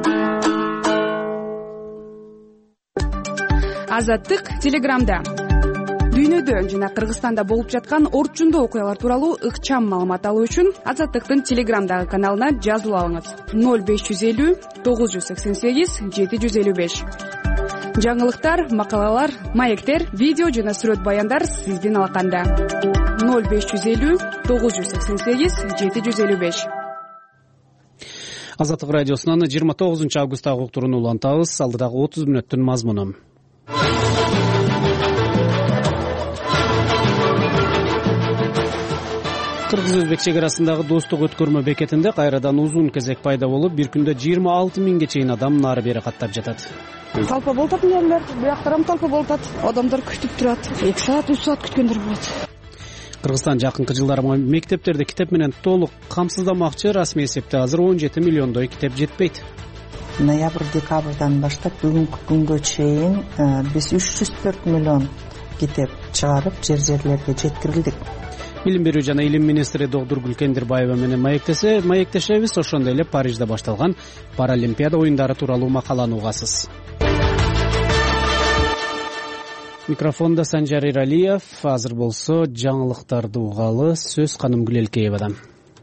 A: Азаттык телеграмда. Дүйнөдө жана Кыргызстанда болуп жаткан орчундуу окуялар тууралуу ыкчам маалымат алуу үчүн Азаттыктын телеграмдагы каналына жазылып алыңыз. ноль беш жүз элүү тогуз жүз сексен сегиз жети жүз элүү беш. Жаңылыктар, макалалар, маектер, видео жана сүрөт баяндар сиздин алаканда. ноль беш жүз элүү тогуз жүз сексен сегиз жети жүз элүү беш.
B: Азаттык радиосунан жыйырма тогузунчу августтагы уктурууну улантабыз. Алдыдагы отуз мүнөттүн мазмуну. Кыргыз-Өзбек чек арасындагы достук өткөрмө бекетинде кайрадан узун кезек пайда болуп, бир күндө жыйырма алты миңге чейин адам нары бери каттап жатат.
T: Талпа болуп атат элер, бияктар ham талпа болуп атат. Адамдар күтүп турат. эки саат, үч саат күткөндөр болот.
B: Кыргызстан жакынкы жылдары мектептерди китеп менен толук камсыздамакчы. Расмий эсепте азыр он жети миллиондой китеп жетпейт.
U: Ноябрь-декабрдан баштап бүгүнкү күнгө чейин биз үч жүз төрт миллион китеп чыгарып, жер-жерлерге жеткирилдик.
B: Билим берүү жана илим министри Доктор Гүлкендирбаева менен маектесе, маектешебиз. Ошондой эле Парижде башталган Паралимпиада оюндары тууралуу макаланы угасыз. Микрофонда Санжар Иралиев. Азыр болсо жаңылыктарды угалы сөз Каным Гүлелкеевадан.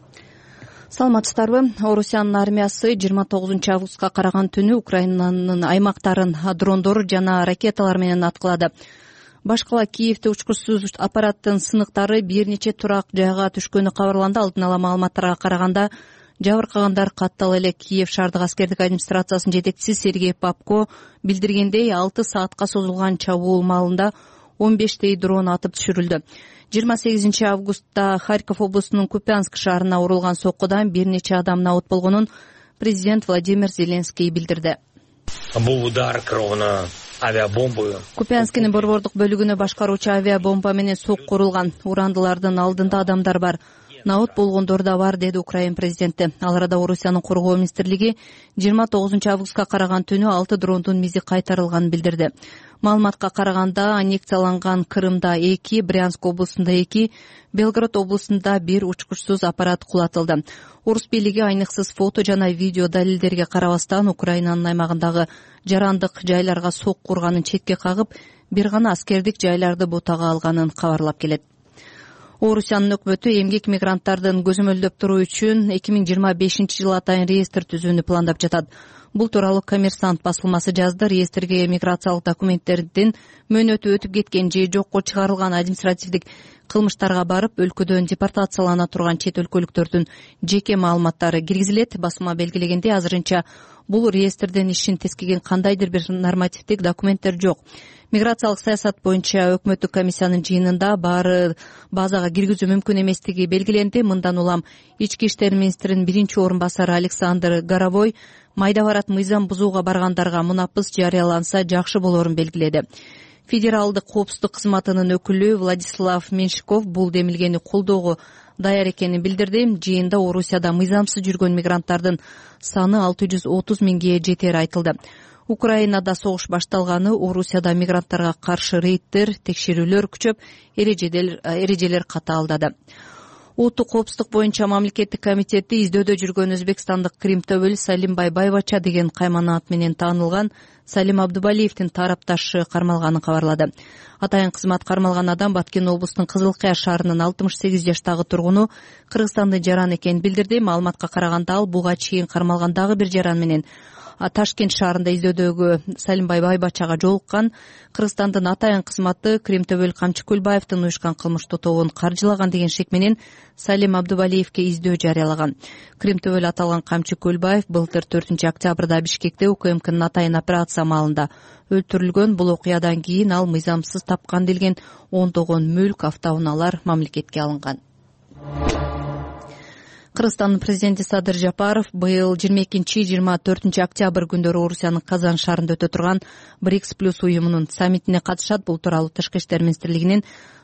G: Саламатсыздарбы? Орусиянын армиясы жыйырма тогузунчу августка караган түнү Украинанын аймактарын дрондор жана ракеталар менен аткылады. Башкала Киевде учкучсуз аппараттын сыныктары бир нече турак жайга түшкөнү кабарланды. Алдын ала маалыматтарга караганда жабыркагандар каттал эле. Киев шаардык аскердик администрациясынын жетекчиси Сергей Попко билдиргендей, алты саатка созулган чабуул маалында он бештей дрон атып түшүрүлдү. жыйырма сегизинчи августта Харьков облусунун Купянск шаарына урулган соккудан бир нече адам набыт болгонун президент Владимир Зеленский билдирди.
V: Бул удар кровно авиабомбу.
G: Купянскинин борбордук бөлүгүнө башкаруучу авиабомба менен сокку урулган. Урандылардын алдында адамдар бар. Набыт болгондор да бар, деди Украин президенти. Ал арада Орусиянын коргоо министрлиги жыйырма тогузунчу августка караган түнү алты дрондун мизи кайтарылганын билдирди. Маалыматка караганда аннексияланган Крымда эки, Брянск облусунда эки, Белгород облусунда бир учкучсуз аппарат кулатылды. Орус бийлиги айныксыз фото жана видео далилдерге карабастан Украинанын аймагындагы жарандык жайларга сокку урганын четке кагып, бир гана аскердик жайларды бутага алганын кабарлап келет. Орусиянын өкмөтү эмгек мигранттардын көзөмөлдөп туруу үчүн эки миң жыйырма бешинчи жылы атайын реестр түзүүнү пландап жатат. Бул тууралуу Коммерсант басылмасы жазды. Реестрге миграциялык документтердин мөөнөтү өтүп кеткен же жокко чыгарылган административдик кылмыштарга барып, өлкөдөн депортациялана турган чет өлкөлүктөрдүн жеке маалыматтары киргизилет. Басма белгилегендей, азырынча бул реестрден ишин тескеген кандайдыр бир нормативдик документтер жок. Миграциялык саясат боюнча өкмөттүк комиссиянын жыйынында баары базага киргизүү мүмкүн эместиги белгиленди. Мындан улам ички иштер министринин биринчи орун басары Александр Горовой майда барат мыйзам бузууга баргандарга мунапыс жарыяланса жакшы болорун белгиледи. Федералдык коопсуздук кызматынын өкүлү Владислав Меншиков бул демилгени колдоого даяр экенин билдирди. Жыйында Орусияда мыйзамсыз жүргөн мигранттардын саны алты жүз отуз миңге жетери айтылды. Украинада согуш башталганы, Орусияда мигранттарга каршы рейдтер, текшерүүлөр күчөп, эрежелер катаалдады. Улуттук коопсуздук боюнча мамлекеттик комитети издөөдө жүргөн өзбекстандык Кримтөбөл Салимбай Байбача деген каймана ат менен таанылган Салим Абдубалиевдин тарапташы кармалганын кабарлады. Атайын кызмат кармалган адам Баткен облусунун Кызыл Кыя шаарынын алтымыш сегиз жаштагы тургуну, Кыргызстандын жараны экенин билдирди. Маалыматка караганда ал буга чейин кармалгандагы бир жаран менен Ташкент шаарында издөөдөгү Салимбай Байбачага жолуккан. Кыргызстандын атайын кызматы Кримтөбөл Камчы Көлбаевдин уюшкан кылмыштуу тобун каржылаган деген шек менен Салим Абдубалиевке издөө жарыялаган. Кримтөбөл аталган Камчы Көлбаев былтыр төртүнчү октябрда Бишкекте УКМКнын атайын операция маалында өлтүрүлгөн. Бул окуядан кийин ал мыйзамсыз тапкан делген ондогон мүлк, автоунаалар мамлекетке алынган. Кыргызстандын президенти Садыр Жапаров быйыл жыйырма экинчи жыйырма төртүнчү октябрь күндөрү Орусиянын Казан шаарында өтө турган БРИКС плюс уюмунун саммитине катышат. Бул тууралуу Тышкы иштер министрлигинин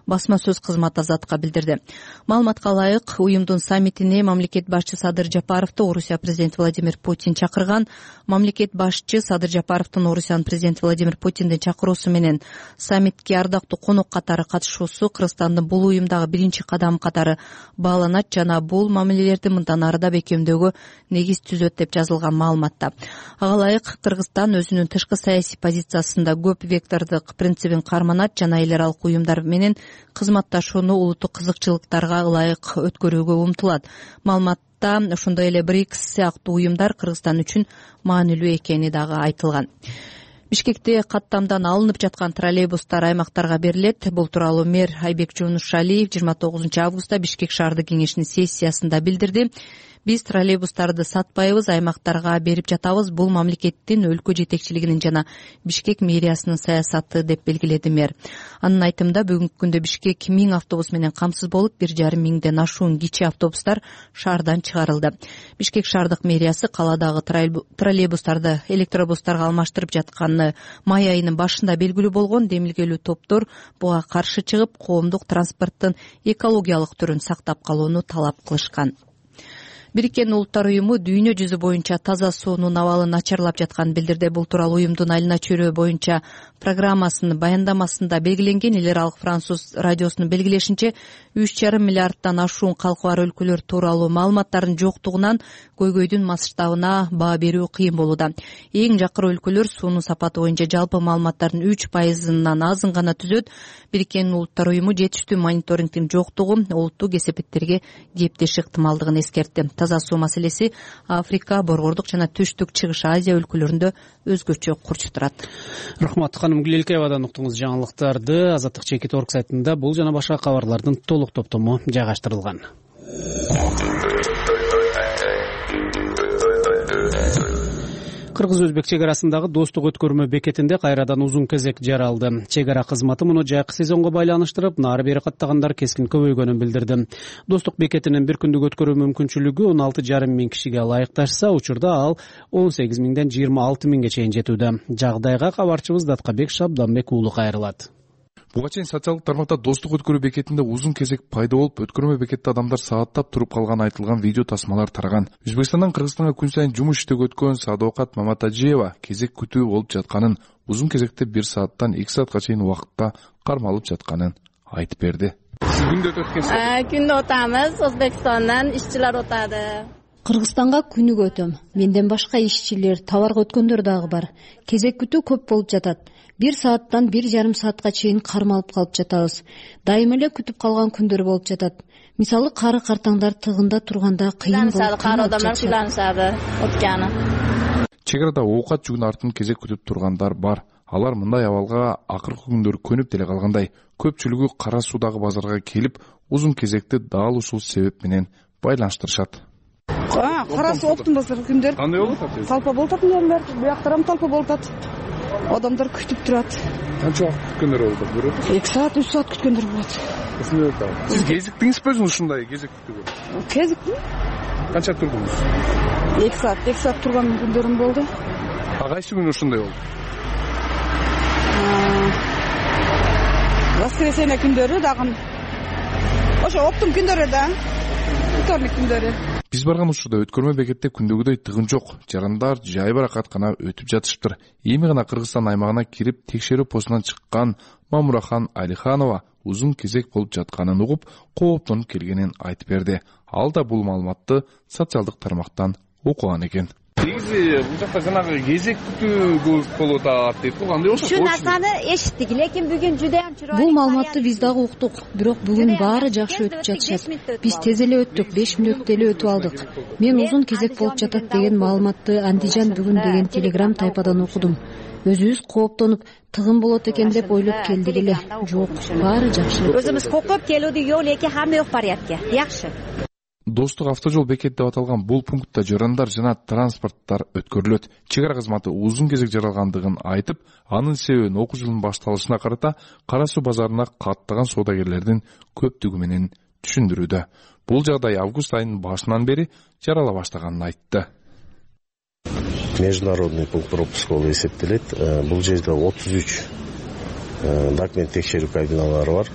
G: басма сөз кызматы Азатка билдирди. Маалыматка ылайык, уюмдун саммитине мамлекет башчы Садыр Жапаровду Орусия президенти Владимир Путин чакырган. Мамлекет башчы Садыр Жапаровдун Орусиянын президенти Владимир Путиндин чакыруусу менен саммитке ардактуу конок катары катышуусу Кыргызстандын бул уюмдагы биринчи кадам катары бааланат жана бул мамилелерди мындан ары да бекемдөөгө негиз түзөт деп жазылган маалыматта. Ага ылайык, Кыргызстан өзүнүн тышкы саясий позициясында көп вектордук принцибин карманат жана эл аралык уюмдар менен кызматташууну улуттук кызыкчылыктарга ылайык өткөрүүгө умтулат. Маалыматта ошондой эле БРИКС сыяктуу уюмдар Кыргызстан үчүн маанилүү экени дагы айтылган. Бишкекте каттамдан алынып жаткан троллейбустар аймактарга берилет. Бул тууралуу мэр Айбек Жунушалиев жыйырма тогузунчу августта Бишкек шаардык кеңешинин сессиясында билдирди. Биз троллейбустарды сатпайбыз, аймактарга берип жатабыз. Бул мамлекеттин өлкө жетекчилигинин жана Бишкек мэриясынын саясаты деп белгиледи мэр. Анын айтымында бүгүнкү күндө Бишкек миң автобус менен камсыз болуп, бир жарым миңден ашуун кичи автобустар шаардан чыгарылды. Бишкек шаардык мэриясы каладагы троллейбустарды электробустарга алмаштырып жатканы май айынын башында белгилүү болгон. Демилгелүү топтор буга каршы чыгып, коомдук транспорттун экологиялык түрүн сактап калууну талап кылышкан. Бириккен Улуттар уюму дүйнө жүзү боюнча таза суунун абалы начарлап жатканын билдирди. Бул тууралуу уюмдун айлана чөйрө боюнча программасынын баяндамасында белгиленген. Эл аралык француз радиосунун белгилешинче, үч жарым миллиарддан ашуун калкы бар өлкөлөр тууралуу маалыматтардын жоктугунан көйгөйдүн масштабына баа берүү кыйын болууда. Эң жакыр өлкөлөр суунун сапаты боюнча жалпы маалыматтардын үч пайызынан азын гана түзөт. Бириккен Улуттар уюму жетиштүү мониторингдин жоктугу улуттук кесепеттерге кептеш ыктымалдыгын эскертти. Таза суу маселеси Африка, Борбордук жана Түштүк Чыгыш Азия өлкөлөрүндө өзгөчө курч турат.
B: Рахмат ханым Гүлелкеевадан уктуңуз жаңылыктарды. Азаттык чекит орг сайтында бул жана башка кабарлардын толук топтому жайгаштырылган. Кыргыз-Өзбек чек арасындагы достук өткөрмө бекетинде кайрадан узун кезек жаралды. Чек ара кызматы муну жайкы сезонго байланыштырып, нары бери каттагандар кескин көбөйгөнүн билдирди. Достук бекетинин бир күндүк өткөрүү мүмкүнчүлүгү он алты жарым миң кишиге ылайыкташса, учурда ал он сегиз миңден жыйырма алты миңге чейин жетүүдө. Жагдайга кабарчыбыз Даткабек Шабданбек уулу кайрылат.
H: Буга чейин социалдык тармакта достук өткөрүү бекетинде узун кезек пайда болуп, өткөрмө бекетте адамдар сааттап туруп калганы айтылган видео тасмалар тараган. Өзбекстандан Кыргызстанга күн сайын жумуш иштөөгө өткөн Садоокат Маматажиева кезек күтүү болуп жатканын, узун кезекте бир сааттан эки саатка чейин убакытта кармалып жатканын айтып берди. Сиз күндө өтөп экенсиз?
K: Күндө отамыз, Өзбекстандан ишчилер отады.
W: Кыргызстанга күнүгө өтөм. Менден башка ишчилер, товарга өткөндөр дагы бар. Кезек күтүү көп болуп жатат. Бир сааттан бир жарым саатка чейин кармалып калып жатабыз. Дайыма эле күтүп калган күндөр болуп жатат. Мисалы, кары картаңдар тыгында турганда кыйын болуп
K: калат.
H: Чек арада оокат жүгүн артын кезек күтүп тургандар бар. Алар мындай абалга акыркы күндөр көнүп деле калгандай. Көпчүлүгү кара суудагы базарга келип, узун кезекти дал ушул себеп менен байланыштырышат.
T: Кара суу оптун базары күндөр.
H: Кандай болуп атат?
T: Талпа болуп атат эле. Бияктарам талпа болуп атат. Адамдар күтүп турат.
H: Канча убакыт күткөндөр болду? Бир
T: эки саат, үч саат күткөндөр болот.
H: Сиз кезиктиңизби өзүңүз ушундай кезек күтүүгө?
T: Кезиктим.
H: Канча турдуңуз?
T: эки саат, эки саат турган күндөрүм болду.
H: А кайсы күнү ушундай болду?
T: Воскресенье күндөрү дагы. Ошо оптун күндөрү да. Вторник күндөрү.
H: Биз барган учурда өткөрмө бекетте күндөгүдөй тыгын жок. Жарандар жай баракат гана өтүп жатышыптыр. Эми гана Кыргызстан аймагына кирип текшерүү постунан чыккан Мамурахан Алиханова узун кезек болуп жатканын угуп, кооптонуп келгенин айтып берди. Ал да бул маалыматты социалдык тармактан окуган экен. Негизи бул жакта жанагы кезек күтүү көп болуп атат дейт. Кандай болсо?
K: Ушул нерсени эшиттик, лекин бүгүн жудам чырайлуу.
W: Бул маалыматты биз дагы уктук, бирок бүгүн баары жакшы өтүп жатышат. Биз тез эле өттүк, беш мүнөттө эле өтүп алдык. Мен узун кезек болуп жатат деген маалыматты Андижан бүгүн деген телеграм тайпадан окудум. Өзүбүз кооптонуп, тыгын болот экен деп ойлоп келдик эле. Жок, баары жакшы.
K: Өзүбүз коркуп келүүдү жок, лекин хамма жок порядке. Жакшы.
H: Достук автожол бекет деп аталган бул пунктта жарандар жана транспорттар өткөрүлөт. Чек ара кызматы узун кезек жаралгандыгын айтып, анын себебин окуу жылынын башталышына карата Кара суу базарына каттаган соодагерлердин көптүгү менен түшүндүрүүдө. Бул жагдай август айынын башынан бери жарала баштаганын айтты.
X: Международный пункт пропуска болуп эсептелет. Бул жерде отуз үч документ текшерүү кабиналары бар.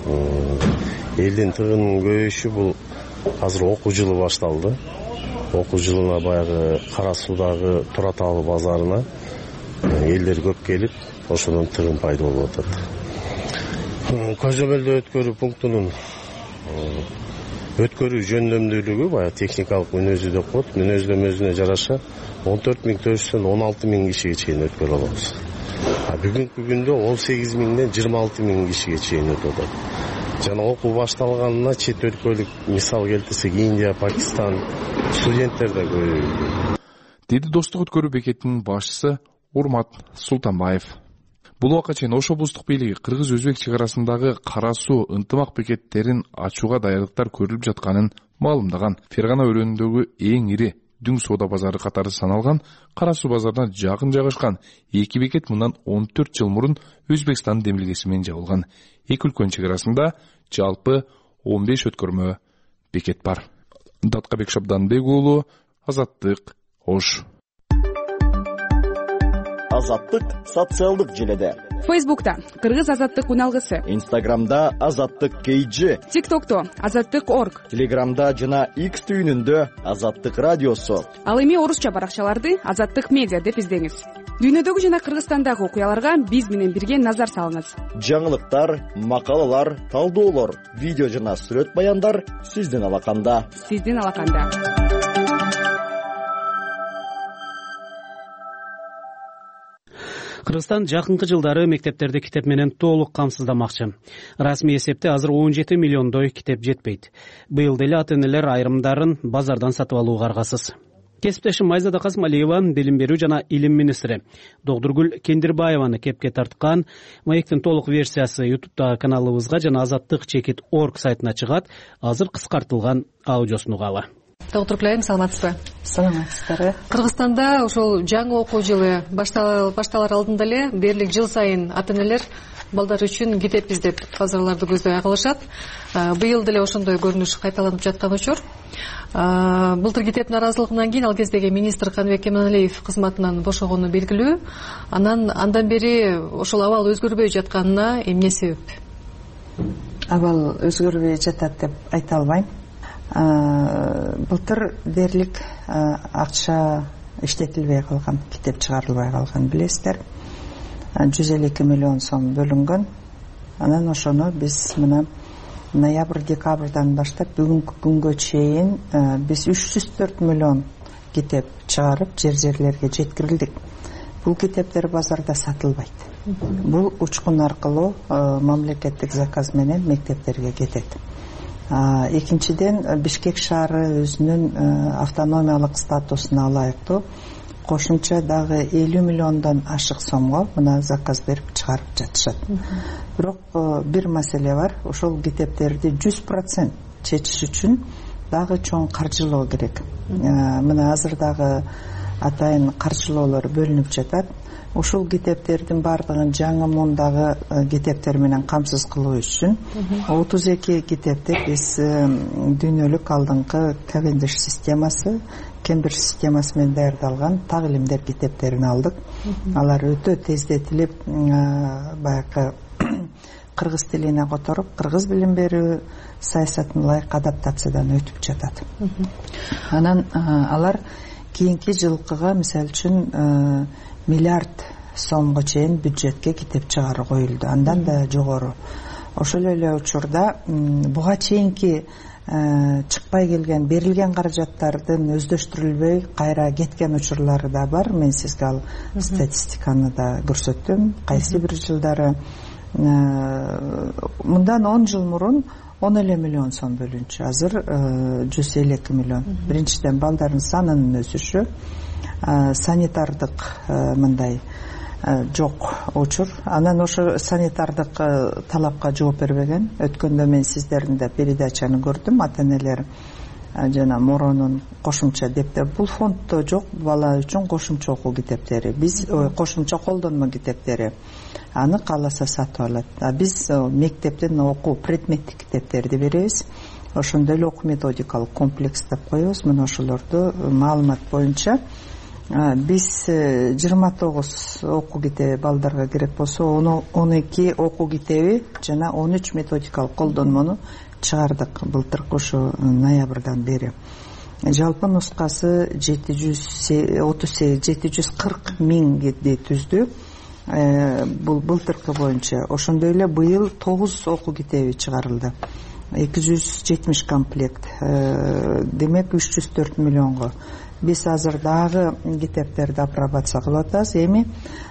C: элдин тыгынынын көбөйүшү бул азыр окуу жылы башталды. Окуу жылына баягы Кара Суудагы Тура Таалы базарына элдер көп келип, ошонун тыгын пайда болуп атат. Көзөмөлдөө өткөрүү пунктунун өткөрүү жөндөмдүүлүгү баягы техникалык мүнөзү деп коет. Мүнөздөмөсүнө жараша он төрт миң төрттөн он алты миң кишиге чейин өткөрө алабыз. Бүгүнкү күндө он сегиз миңден жыйырма алты миң кишиге чейин өтүп атат. Жана окуу башталганына чет өлкөлүк мисал келтирсек, Индия, Пакистан студенттер да көбөйдү,
H: деди Достук өткөрүү бекетинин башчысы Урмат Султанбаев. Бул убакка чейин Ош облустук бийлиги кыргыз-өзбек чек арасындагы Кара Суу ынтымак бекеттерин ачууга даярдыктар көрүлүп жатканын маалымдаган. Фергана өрөөнүндөгү эң ири дүң соода базары катары саналган Кара Суу базарына жакын жайгашкан эки бекет мындан он төрт жыл мурун Өзбекстандын демилгеси менен жабылган. Эки өлкөнүн чек арасында жалпы он беш өткөрмө бекет бар. Даткабек Шабданбек уулу, Азаттык, Ош.
I: Азаттык социалдык желеде.
A: Фейсбукта Кыргыз Азаттык уналгысы,
I: Инстаграмда Азаттык кейджи,
A: ТикТокто Азаттык орг,
I: Телеграмда жана X түйүнүндө Азаттык радиосу.
A: Ал эми орусча баракчаларды Азаттык медиа деп издеңиз. Дүйнөдөгү жана Кыргызстандагы окуяларга биз менен бирге назар салыңыз.
I: Жаңылыктар, макалалар, талдоолор, видео жана сүрөт баяндар сиздин алаканда.
A: Сиздин алаканда.
B: Кыргызстан жакынкы жылдары мектептерди китеп менен толук камсыздамакчы. Расмий эсепте азыр он жети миллиондой китеп жетпейт. Быйыл деле ата-энелер айрымдарын базардан сатып алууга аргасыз. Кесиптешим Майзада Касымалиева билим берүү жана илим министри Догдургүл Кендирбаеваны кепке тарткан маектин толук версиясы ютубтагы каналыбызга жана азаттык чекит орг сайтына чыгат. Азыр кыскартылган аудиосун угалы.
J: Доктор Айым, саламатсызбы?
U: Саламатсыздар.
J: Кыргызстанда ошол жаңы окуу жылы башталар алдында эле дээрлик жыл сайын ата-энелер балдар үчүн китеп издеп базарларды көздөй кылышат. Быйыл деле ошондой көрүнүш кайталанып жаткан учур. Былтыр китеп наразылыгынан кийин ал кездеги министр Каныбек Эманалиев кызматынан бошогону белгилүү. Анан андан бери ошол абал өзгөрбөй жатканына эмне себеп?
U: Абал өзгөрбөй жатат деп айта албайм. Былтыр дээрлик акча иштетилбей калган, китеп чыгарылбай калган, билесиздер. жүз элүү эки миллион сом бөлүнгөн. Анан ошону биз мына ноябрь-декабрдан баштап бүгүнкү күнгө чейин биз үч жүз төрт миллион китеп чыгарып жер-жерлерге жеткирилдик. Бул китептер базарда сатылбайт. Бул учкун аркылуу мамлекеттик заказ менен мектептерге кетет. Экинчиден, Бишкек шаары өзүнүн автономиялык статусуна ылайыктуу кошумча дагы элүү миллиондон ашык сомго мына заказ берип чыгарып жатышат. Бирок бир маселе бар, ошол китептерди жүз процент чечиш үчүн дагы чоң каржылоо керек. Мына азыр дагы атайын каржылоолор бөлүнүп жатат. Ошол китептердин баардыгын жаңы мундагы китептер менен камсыз кылуу үчүн отуз эки китепти биз дүйнөлүк алдыңкы Cavendish системасы, Кембридж системасы менен даярдалган так илимдер китептерин алдык. Алар өтө тездетилип, баягы кыргыз тилине которуп, кыргыз билим берүү саясатына ылайык адаптациядан өтүп жатат. Анан алар кийинки жылкыга мисалы үчүн миллиард сомго чейин бюджетке китеп чыгаруу коюлду, андан да жогору. Ошол эле учурда буга чейинки чыкпай келген, берилген каражаттардын өздөштүрүлбөй кайра кеткен учурлары да бар. Мен сизге ал статистиканы да көрсөттүм. Кайсы бир жылдары мындан он жыл мурун он элүү миллион сом бөлүнчү, азыр жүз элүү эки миллион. Биринчиден балдардын санынын өсүшү, санитардык мындай жок учур. Анан ошо санитардык талапка жооп бербеген. Өткөндө мен сиздердин да передачаны көрдүм. Ата-энелер жана моронун кошумча деп, бул фонддо жок, бала үчүн кошумча окуу китептери. Биз кошумча колдонмо китептери. Аны кааласа сатып алат. А биз мектептен окуу предметтик китептерди беребиз. Ошондой эле окуу методикалык комплекс деп коебуз. Мына ошолорду маалымат боюнча биз жыйырма тогуз окуу китеби балдарга керек болсо он эки окуу китеби жана он үч методикалык колдонмону чыгардык былтыркы ушу ноябрдан бери. Жалпы нускасы жети жүз отуз сегиз жети жүз кырк миңди түздү бул былтыркы боюнча. Ошондой эле быйыл тогуз окуу китеби чыгарылды, эки жүз жетимиш комплект, демек үч жүз төрт миллионго. Биз азыр дагы китептерди апробация кылып атабыз. Эми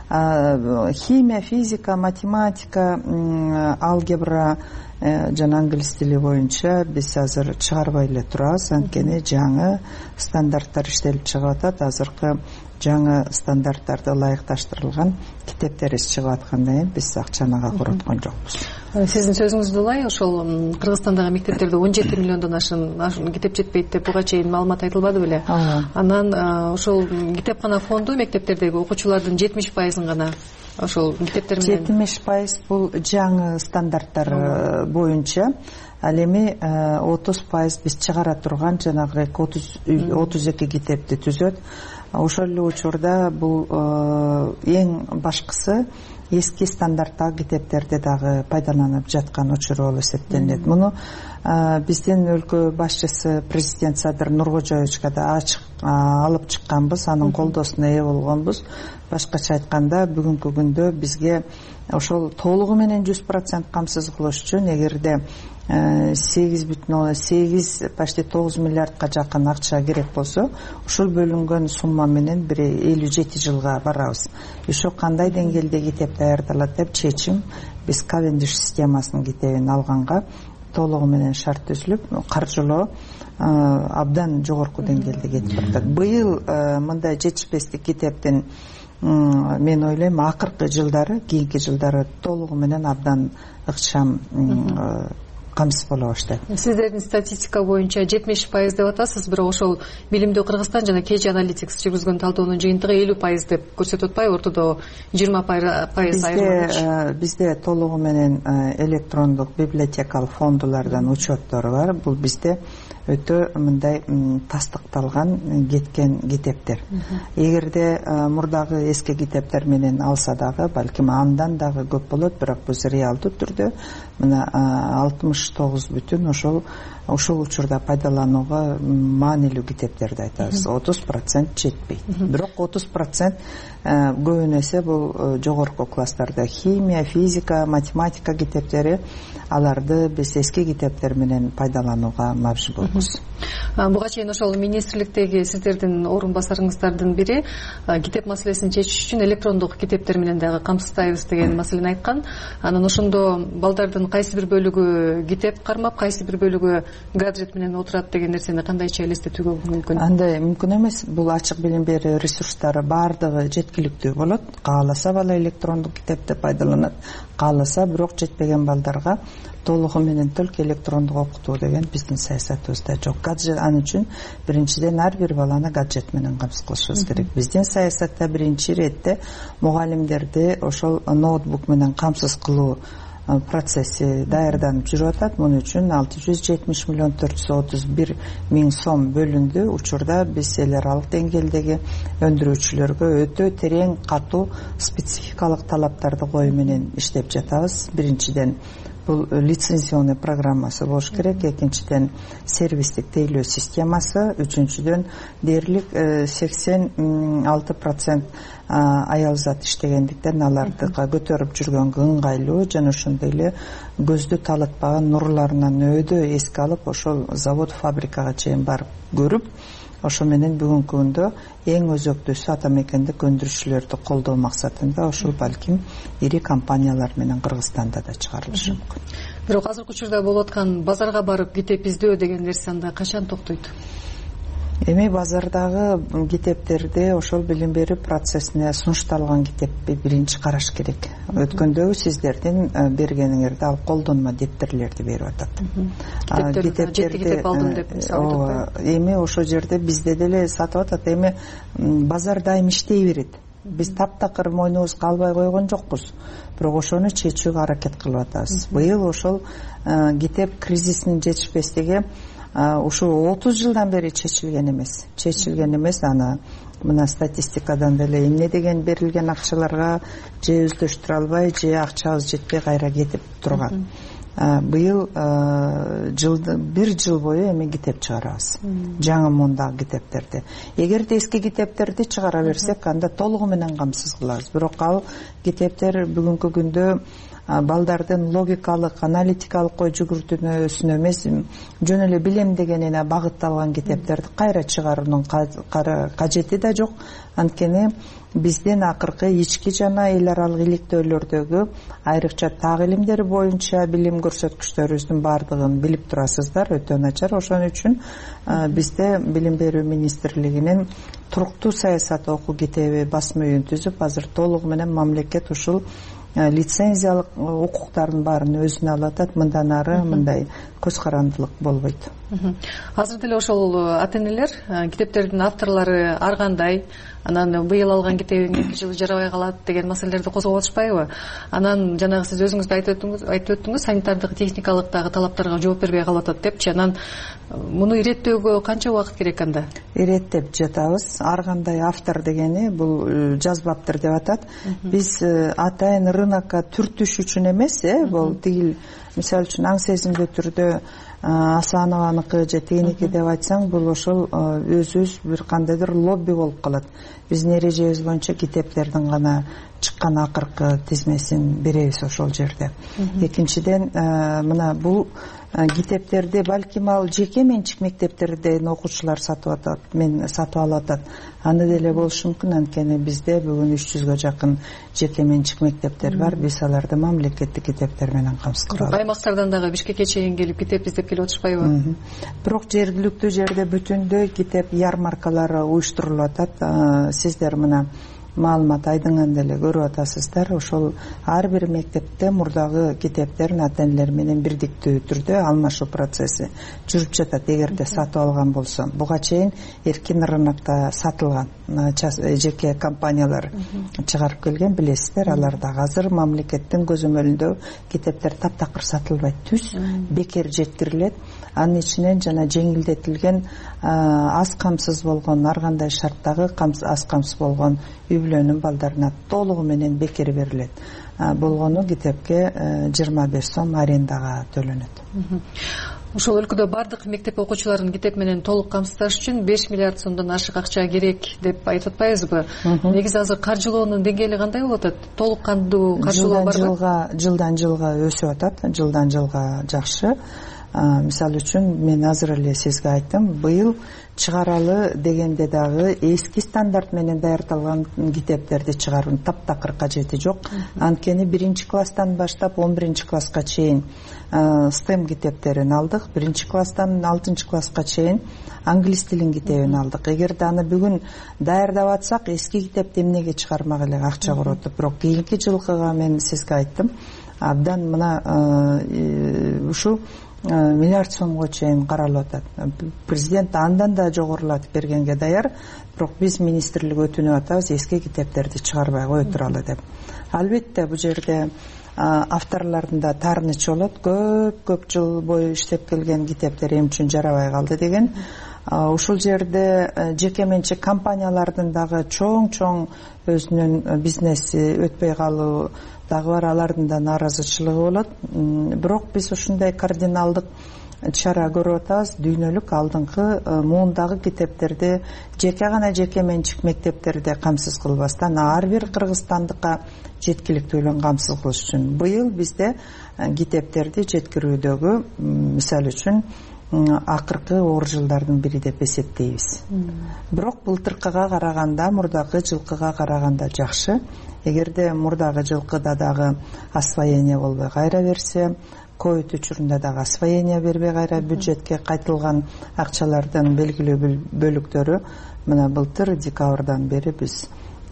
U: химия, физика, математика, алгебра жана англис тили боюнча биз азыр чыгарбай эле турабыз, анткени жаңы стандарттар иштелип чыгып атат. Азыркы жаңы стандарттарды ылайыкташтырылган китептерибиз чыгып аткандан кийин биз акчаны ага короткон жокпуз.
J: Сиздин сөзүңүздү улай, ошол Кыргызстандагы мектептерде он жети миллиондон ашын китеп жетпейт деп буга чейин маалымат айтылбады беле? Анан ошол китепкана фонду мектептердеги окуучулардын жетимиш пайызын гана ошол китептер менен.
U: жетимиш пайыз бул жаңы стандарттар боюнча. Ал эми отуз пайыз биз чыгара турган жанагы отуз эки китепти түзөт. Ошол эле учурда бул эң башкысы эски стандарттагы китептерди дагы пайдаланып жаткан учуру болуп эсептелет. Муну биздин өлкө башчысы президент Садыр Нуркожоевичке да ачык алып чыкканбыз, анын колдоосуна ээ болгонбуз. Башкача айтканда бүгүнкү күндө бизге ошол толугу менен жүз процент камсыз кылыш үчүн эгерде сегиз бүтүн сегиз почти тогуз миллиардка жакын акча керек болсо, ушул бөлүнгөн сумма менен бир элүү жети жылга барабыз. Ошо кандай деңгээлде китеп даярдалат деп чечим биз Кавендиш системасынын китебин алганга толугу менен шарт түзүлүп, каржылоо абдан жогорку деңгээлде кетип атат. Быйыл мындай жетишпестик китептин мен ойлойм акыркы жылдары, кийинки жылдары толугу менен абдан ыкчам камсыз боло баштайт.
J: Сиздердин статистика боюнча жетимиш пайыз деп атасыз, бирок ошол Билимдүү Кыргызстан жана Кежи Аналитикс жүргүзгөн талдоонун жыйынтыгы элүү пайыз деп көрсөтүп атпайбы? Ортодо жыйырма пайыз айырмалык.
U: Бизде толугу менен электрондук библиотекалык фондулардан учеттор бар. Бул бизде өтө мындай тастыкталган кеткен китептер. Эгерде мурдагы эски китептер менен алса дагы, балким андан дагы көп болот, бирок биз реалдуу түрдө мына алтымыш тогуз бүтүн ошол ошол учурда пайдаланууга маанилүү китептерди айтабыз. отуз процент жетпейт. Бирок отуз процент көбүн эсе бул жогорку класстарда химия, физика, математика китептери, аларды биз эски китептер менен пайдаланууга мажбурбуз.
J: Буга чейин ошол министрликтеги сиздердин орун басарыңыздардын бири китеп маселесин чечиш үчүн электрондук китептер менен дагы камсыздайбыз деген маселени айткан. Анан ошондо балдардын кайсы бир бөлүгү китеп кармап, кайсы бир бөлүгү гаджет менен отурат деген нерсени кандайча элестетүүгө мүмкүн?
U: Андай мүмкүн эмес. Бул ачык билим берүү ресурстары баардыгы жеткиликтүү болот. Кааласа бала электрондук китепти пайдаланат, кааласа бирок жетпеген балдарга толугу менен только электрондук окутуу деген биздин саясатыбызда жок. Гаджет ан үчүн биринчиден ар бир баланы гаджет менен камсыз кылышыбыз керек. Биздин саясатта биринчи иретте мугалимдерди ошол ноутбук менен камсыз кылуу процесси даярданып жүрүп атат. Муну үчүн алты жүз жетимиш миллион төрт жүз отуз бир миң сом бөлүндү. Учурда биз эл аралык деңгээлдеги өндүрүүчүлөргө өтө терең, катуу спецификалык талаптарды коюу менен иштеп жатабыз. Биринчиден бул лицензионный программасы болуш керек, экинчиден сервистик тейлөө системасы, үчүнчүдөн дээрлик сексен алты процент аял зат иштегендиктен аларды көтөрүп жүргөнгө ыңгайлуу жана ошондой эле көздү талатпаган нурларынан өйдө эске алып, ошол завод, фабрикага чейин барып көрүп, ошо менен бүгүнкү күндө эң өзөктүүсү ата мекендик өндүрүүчүлөрдү колдоо максатында ошол балким ири компаниялар менен Кыргызстанда да чыгарылышы мүмкүн.
J: Бирок азыркы учурда болуп аткан базарга барып китеп издөө деген нерсе анда качан токтойт?
U: Эми базардагы китептерди ошол билим берүү процессине сунушталган китепти биринчи караш керек. Өткөндөгү сиздердин бергениңерди ал колдонмо дептерлерди берип атат.
J: Жети китеп алдым деп мисалы.
U: Эми ошол жерде бизде деле сатып атат. Эми базар дайым иштей берет. Биз таптакыр мойнубузга албай койгон жокпуз. Бирок ошону чечүүгө аракет кылып атабыз. Быйыл ошол китеп кризисинин жетишпестиги ушу отуз жылдан бери чечилген эмес чечилген эмес аны мына статистикадан деле эмне деген берилген акчаларга же өздөштүрө албай же акчабыз жетпей кайра кетип турган. Быйыл жылды бир жыл бою эми китеп чыгарабыз, жаңы мундагы китептерди. Эгерде эски китептерди чыгара берсек, анда толугу менен камсыз кылабыз. Бирок ал китептер бүгүнкү күндө балдардын логикалык, аналитикалык ой жүгүртүүсүнө эмес, жөн эле билем дегенине багытталган китептерди кайра чыгаруунун кажети да жок. Анткени биздин акыркы ички жана эл аралык иликтөөлөрдөгү айрыкча так илимдер боюнча билим көрсөткүчтөрүбүздүн баардыгын билип турасыздар, өтө начар. Ошон үчүн бизде билим берүү министрлигинин туруктуу саясат окуу китеби басма үйүн түзүп, азыр толугу менен мамлекет ушул лицензиялык укуктардын баарын өзүнө алып атат. Мындан ары мындай көз карандылык болбойт.
J: Азыр деле ошол ата энелер китептердин авторлору ар кандай, анан быйыл алган китебиң эки жыл жарабай калат деген маселелерди козгоп атышпайбы? Анан жанагы сиз өзүңүз да айтып өттүңүз, айтып өттүңүз, санитардык, техникалык дагы талаптарга жооп бербей калып атат депчи. Анан муну иреттөөгө канча убакыт керек анда?
U: Иреттеп жатабыз. Ар кандай автор дегени бул жазбаптыр деп атат. Биз атайын рынокко түртүш үчүн эмес, э, бул тигил мисалы үчүн аң сезимдүү түрдө Асанованыкы же тигиники деп айтсаң, бул ошол өзүбүз бир кандайдыр лобби болуп калат. Биздин эрежебиз боюнча китептердин гана чыккан акыркы тизмесин беребиз ошол жерде. Экинчиден, мына бул китептерди балким ал жеке менчик мектептерден окуучулар сатып атат, мен сатып алып атат. Аны деле болушу мүмкүн, анткени бизде бүгүн үч жүзгө жакын жеке менчик мектептер бар. Биз аларды мамлекеттик китептер менен камсыз кылабыз.
J: Аймактардан дагы Бишкекке чейин келип китеп издеп келип атышпайбы?
U: Бирок жергиликтүү жерде бүтүндөй китеп ярмаркалары уюштурулуп атат. Сиздер мына маалымат айдыңан деле көрүп атасыздар. Ошол ар бир мектепте мурдагы китептерин ата энелер менен бирдиктүү түрдө алмашуу процесси жүрүп жатат. Эгерде сатып алган болсо, буга чейин эркин рынокто сатылган жеке компаниялар чыгарып келген, билесиздер. Алар дагы азыр мамлекеттин көзөмөлүндө китептер таптакыр сатылбайт, түз бекер жеткирилет. Анын ичинен жана жеңилдетилген аз камсыз болгон, ар кандай шарттагы аз камсыз болгон үй-бүлөнүн балдарына толугу менен бекер берилет. Болгону китепке жыйырма беш сом арендага төлөнөт.
J: Ошол өлкөдө бардык мектеп окуучуларын китеп менен толук камсыздаш үчүн беш миллиард сомдон ашык акча керек деп айтып атпайбызбы? Негизи азыр каржылоонун деңгээли кандай болуп атат? Толук кандуу каржылоо барбы?
U: Жылдан жылга өсүп атат, жылдан жылга жакшы. Мисалы үчүн мен азыр эле сизге айттым, быйыл чыгаралы дегенде дагы эски стандарт менен даярдалган китептерди чыгаруунун таптакыр кажети жок. Анткени биринчи класстан баштап он биринчи класска чейин стем китептерин алдык, биринчи класстан алтынчы класска чейин англис тилин китебин алдык. Эгерде аны бүгүн даярдап атсак, эски китепти эмнеге чыгармак эле, акча коротуп. Бирок кийинки жылкыга мен сизге айттым, абдан мына ушу миллиард сомго чейин каралып атат. Президент андан да жогорулатып бергенге даяр, бирок биз министрлик өтүнүп атабыз, эски китептерди чыгарбай кое туралы деп. Албетте бул жерде авторлордун да таарынычы болот. Көп-көп жыл бою иштеп келген китептер эми үчүн жарабай калды деген. Ушул жерде жеке менчик компаниялардын дагы чоң-чоң өзүнүн бизнеси өтпөй калуу дагы бар, алардын да нааразычылыгы болот. Бирок биз ушундай кардиналдык чара көрүп атабыз. Дүйнөлүк алдыңкы муундагы китептерди жеке гана жеке менчик мектептерде камсыз кылбастан ар бир кыргызстандыкка жеткиликтүү менен камсыз кылыш үчүн быйыл бизде китептерди жеткирүүдөгү мисалы үчүн акыркы оор жылдардын бири деп эсептейбиз. Бирок былтыркыга караганда, мурдагы жылкыга караганда жакшы. Эгерде мурдагы жылкыда дагы освоение болбой кайра берсе, ковид учурунда дагы освоение бербей кайра бюджетке кайтылган акчалардын белгилүү бөлүктөрү мына былтыр декабрдан бери биз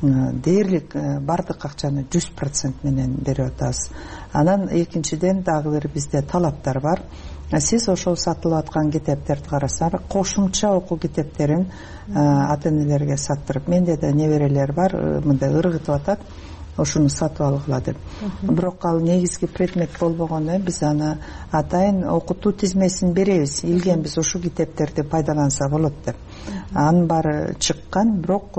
U: дээрлик бардык акчаны жүз процент менен берип атабыз. Анан экинчиден дагы бир бизде талаптар бар. Сиз ошол сатылып аткан китептерди карасаңыз, кошумча окуу китептерин ата энелерге саттырып, менде да неберелер бар, мындай ыргытып атат. ушуну сатып алгыла деп. Бирок ал негизги предмет болбогону биз аны атайын окутуу тизмесин беребиз. Илгенбиз ушу китептерди пайдаланса болот деп. Анын баары чыккан, бирок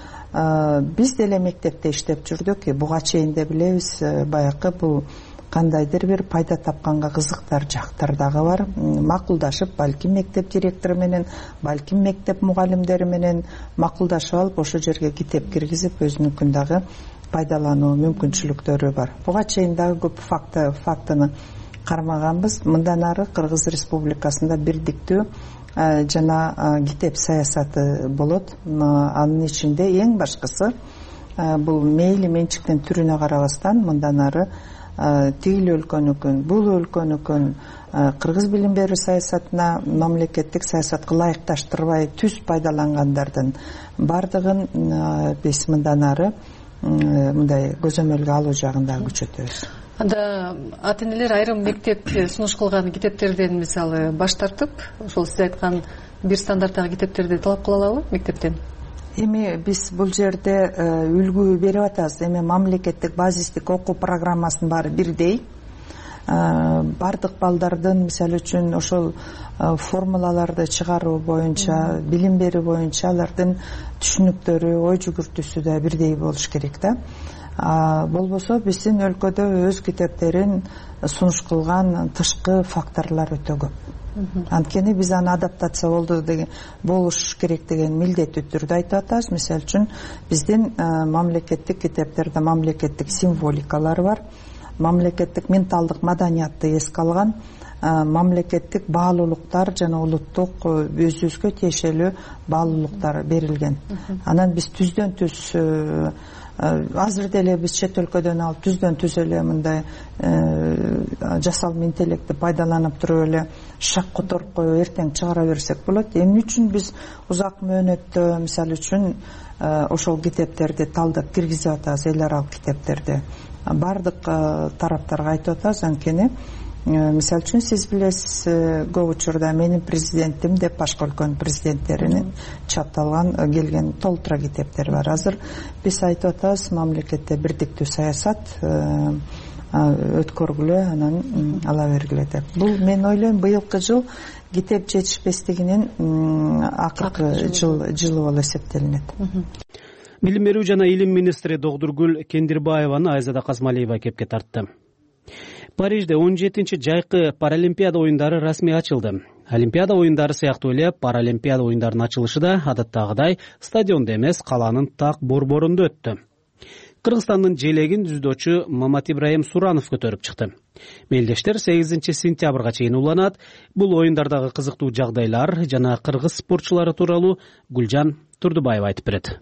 U: биз деле мектепте иштеп жүрдүк. Буга чейин де билебиз, баякы бул кандайдыр бир пайда тапканга кызыктар жактар дагы бар. Макулдашып, балким мектеп директору менен, балким мектеп мугалимдери менен макулдашып алып, ошол жерге китеп киргизип, өзүнүкүн дагы пайдалануу мүмкүнчүлүктөрү бар. Буга чейин дагы көп факты фактыны кармаганбыз. Мындан ары Кыргыз Республикасында бирдиктүү жана китеп саясаты болот. Анын ичинде эң башкысы бул мейли менчиктин түрүнө карабастан мындан ары тигил өлкөнүкүн, бул өлкөнүкүн кыргыз билим берүү саясатына мамлекеттик саясатка ылайыкташтырбай түз пайдалангандардын бардыгын биз мындан ары мындай көзөмөлгө алуу жагында күчөтөбүз.
J: Анда ата-энелер айрым мектепте сунуш кылган китептерден мисалы баш тартып, ошол сиз айткан бир стандарттагы китептерди талап кыла алабы мектептен?
U: Эми биз бул жерде үлгү берип атабыз. Эми мамлекеттик базистик окуу программасынын баары бирдей. Бардык балдардын мисалы үчүн ошол формулаларды чыгаруу боюнча, билим берүү боюнча алардын түшүнүктөрү, ой жүгүртүүсү да бирдей болуш керек да. Болбосо биздин өлкөдө өз китептерин сунуш кылган тышкы факторлор өтө көп. Анткени биз аны адаптация болду деген болуш керек деген милдеттүү түрдө айтып атабыз. Мисалы үчүн биздин мамлекеттик китептерде мамлекеттик символикалар бар, мамлекеттик менталдык маданиятты эске алган, мамлекеттик баалуулуктар жана улуттук өзүбүзгө тиешелүү баалуулуктар берилген. Анан биз түздөн түз азыр деле биз чет өлкөдөн алып түздөн түз эле мындай жасалма интеллектти пайдаланып туруп эле шак которуп коюп эртең чыгара берсек болот. Эмне үчүн биз узак мөөнөттө мисалы үчүн ошол китептерди талдап киргизип атабыз, эл аралык китептерди. Бардык тараптарга айтып атабыз, анткени мисалы үчүн сиз билесиз, көп учурда менин президентим деп башка өлкөнүн президенттеринин чапталган келген толтура китептер бар. Азыр биз айтып атабыз, мамлекетте бирдиктүү саясат өткөргүлө, анан ала бергиле деп. Бул мен ойлойм быйылкы жыл китеп жетишпестигинин акыркы жылы болуп эсептелинет.
B: Билим берүү жана илим министри Догдургүл Кендирбаеваны Айзада Казмалиева кепке тартты. Парижде он жетинчи жайкы Паралимпиада оюндары расмий ачылды. Олимпиада оюндары сыяктуу эле Паралимпиада оюндарынын ачылышы да адаттагыдай стадиондо эмес, калаанын так борборунда өттү. Кыргызстандын желегин дзюдочу Мамат Ибраим Суранов көтөрүп чыкты. Мелдештер сегизинчи сентябрга чейин уланат. Бул оюндардагы кызыктуу жагдайлар жана кыргыз спортчулары тууралуу Гүлжан Турдубаева айтып берет.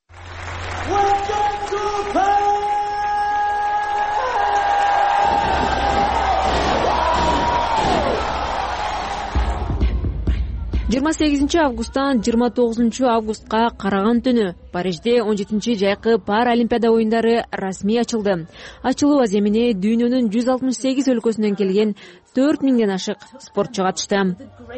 D: жыйырма сегизинчи августтан жыйырма тогузунчу августка караган түнү Парижде он жетинчи жайкы Паралимпиада оюндары расмий ачылды. Ачылуу аземине дүйнөнүн жүз алтымыш сегиз өлкөсүнөн келген төрт миңден ашык спортчу катышты.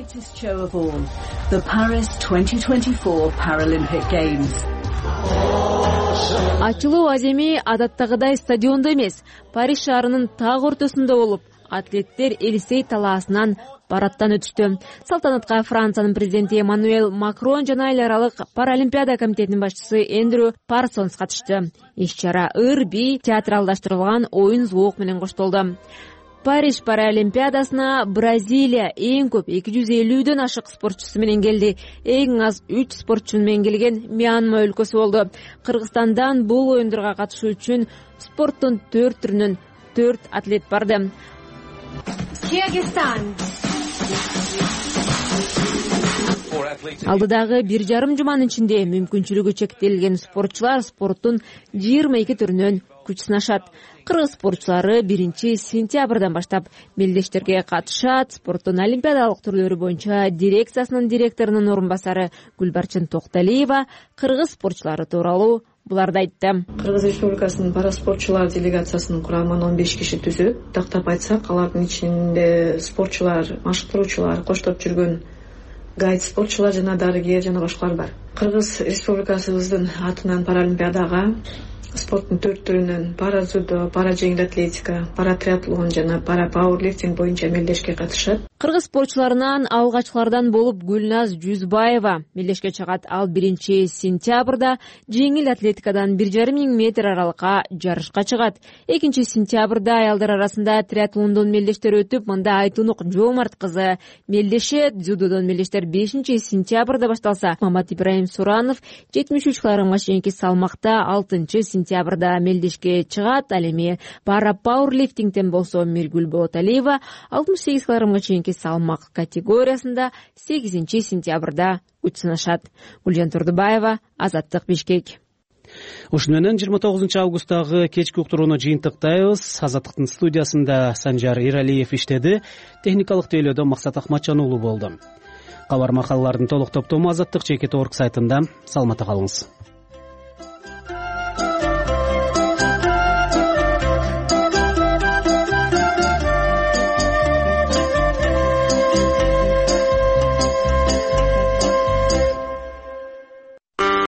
D: Ачылуу аземи адаттагыдай стадиондо эмес, Париж шаарынын так ортосунда болуп, атлеттер Элисей талаасынан парадтан өтүштү. Салтанатка Франциянын президенти Эммануэль Макрон жана эл аралык Паралимпиада комитетинин башчысы Эндрю Парсонс катышты. Иш-чара ыр, би, театралдаштырылган оюн звук менен коштолду. Париж Паралимпиадасына Бразилия эң көп эки жүз элүүдөн ашык спортчусу менен келди. Эң аз үч спортчу менен келген Мьянма өлкөсү болду. Кыргызстандан бул оюндарга катышуу үчүн спорттун төрт түрүнөн төрт атлет барды. Алдыдагы бир жарым жуманын ичинде мүмкүнчүлүгү чектелген спортчулар спорттун жыйырма эки түрүнөн күч сынашат. Кыргыз спортчулары биринчи сентябрдан баштап мелдештерге катышат. Спорттун олимпиадалык түрлөрү боюнча дирекциясынын директорунун орун басары Гүлбарчын Токталиева кыргыз спортчулары тууралуу буларды айтты.
L: Кыргыз Республикасынын параспортчулар делегациясынын курамын он беш киши түзөт. Тактап айтсак, алардын ичинде спортчулар, машыктыруучулар, коштоп жүргөн гайд спортчулар жана дарыгер жана башкалар бар. Кыргыз Республикасыбыздын атынан Паралимпиадага спорттун төрт түрүнөн пара дзюдо, пара жеңил атлетика, пара триатлон жана пара пауэрлифтинг боюнча мелдешке катышат.
D: Кыргыз спортчуларынан алгачкылардан болуп Гүлназ Жүзбаева мелдешке чыгат. Ал биринчи сентябрда жеңил атлетикадан бир жарым миң метр аралыкка жарышка чыгат. экинчи сентябрда аялдар арасында триатлондон мелдештер өтүп, мында Айтунук Жоомарт кызы мелдешет. Дзюдодон мелдештер бешинчи сентябрда башталса, Мамат Ибраим Суранов жетимиш үч килограммга чейинки салмакта алтынчы сентябрда мелдешке чыгат. Ал эми пара пауэрлифтингден болсо Миргүл Болоталиева алтымыш сегиз килограммга чейинки салмак категориясында сегизинчи сентябрда күч сынашат. Гүлжан Турдубаева, Азаттык, Бишкек.
B: Ушуну менен жыйырма тогузунчу августтагы кечки уктурууну жыйынтыктайбыз. Азаттыктын студиясында Санжар Иралиев иштеди. Техникалык тейлөөдө Максат Ахматжан уулу болду. Кабар макалалардын толук топтому Азаттык чекит орг сайтында. Саламатта калыңыз.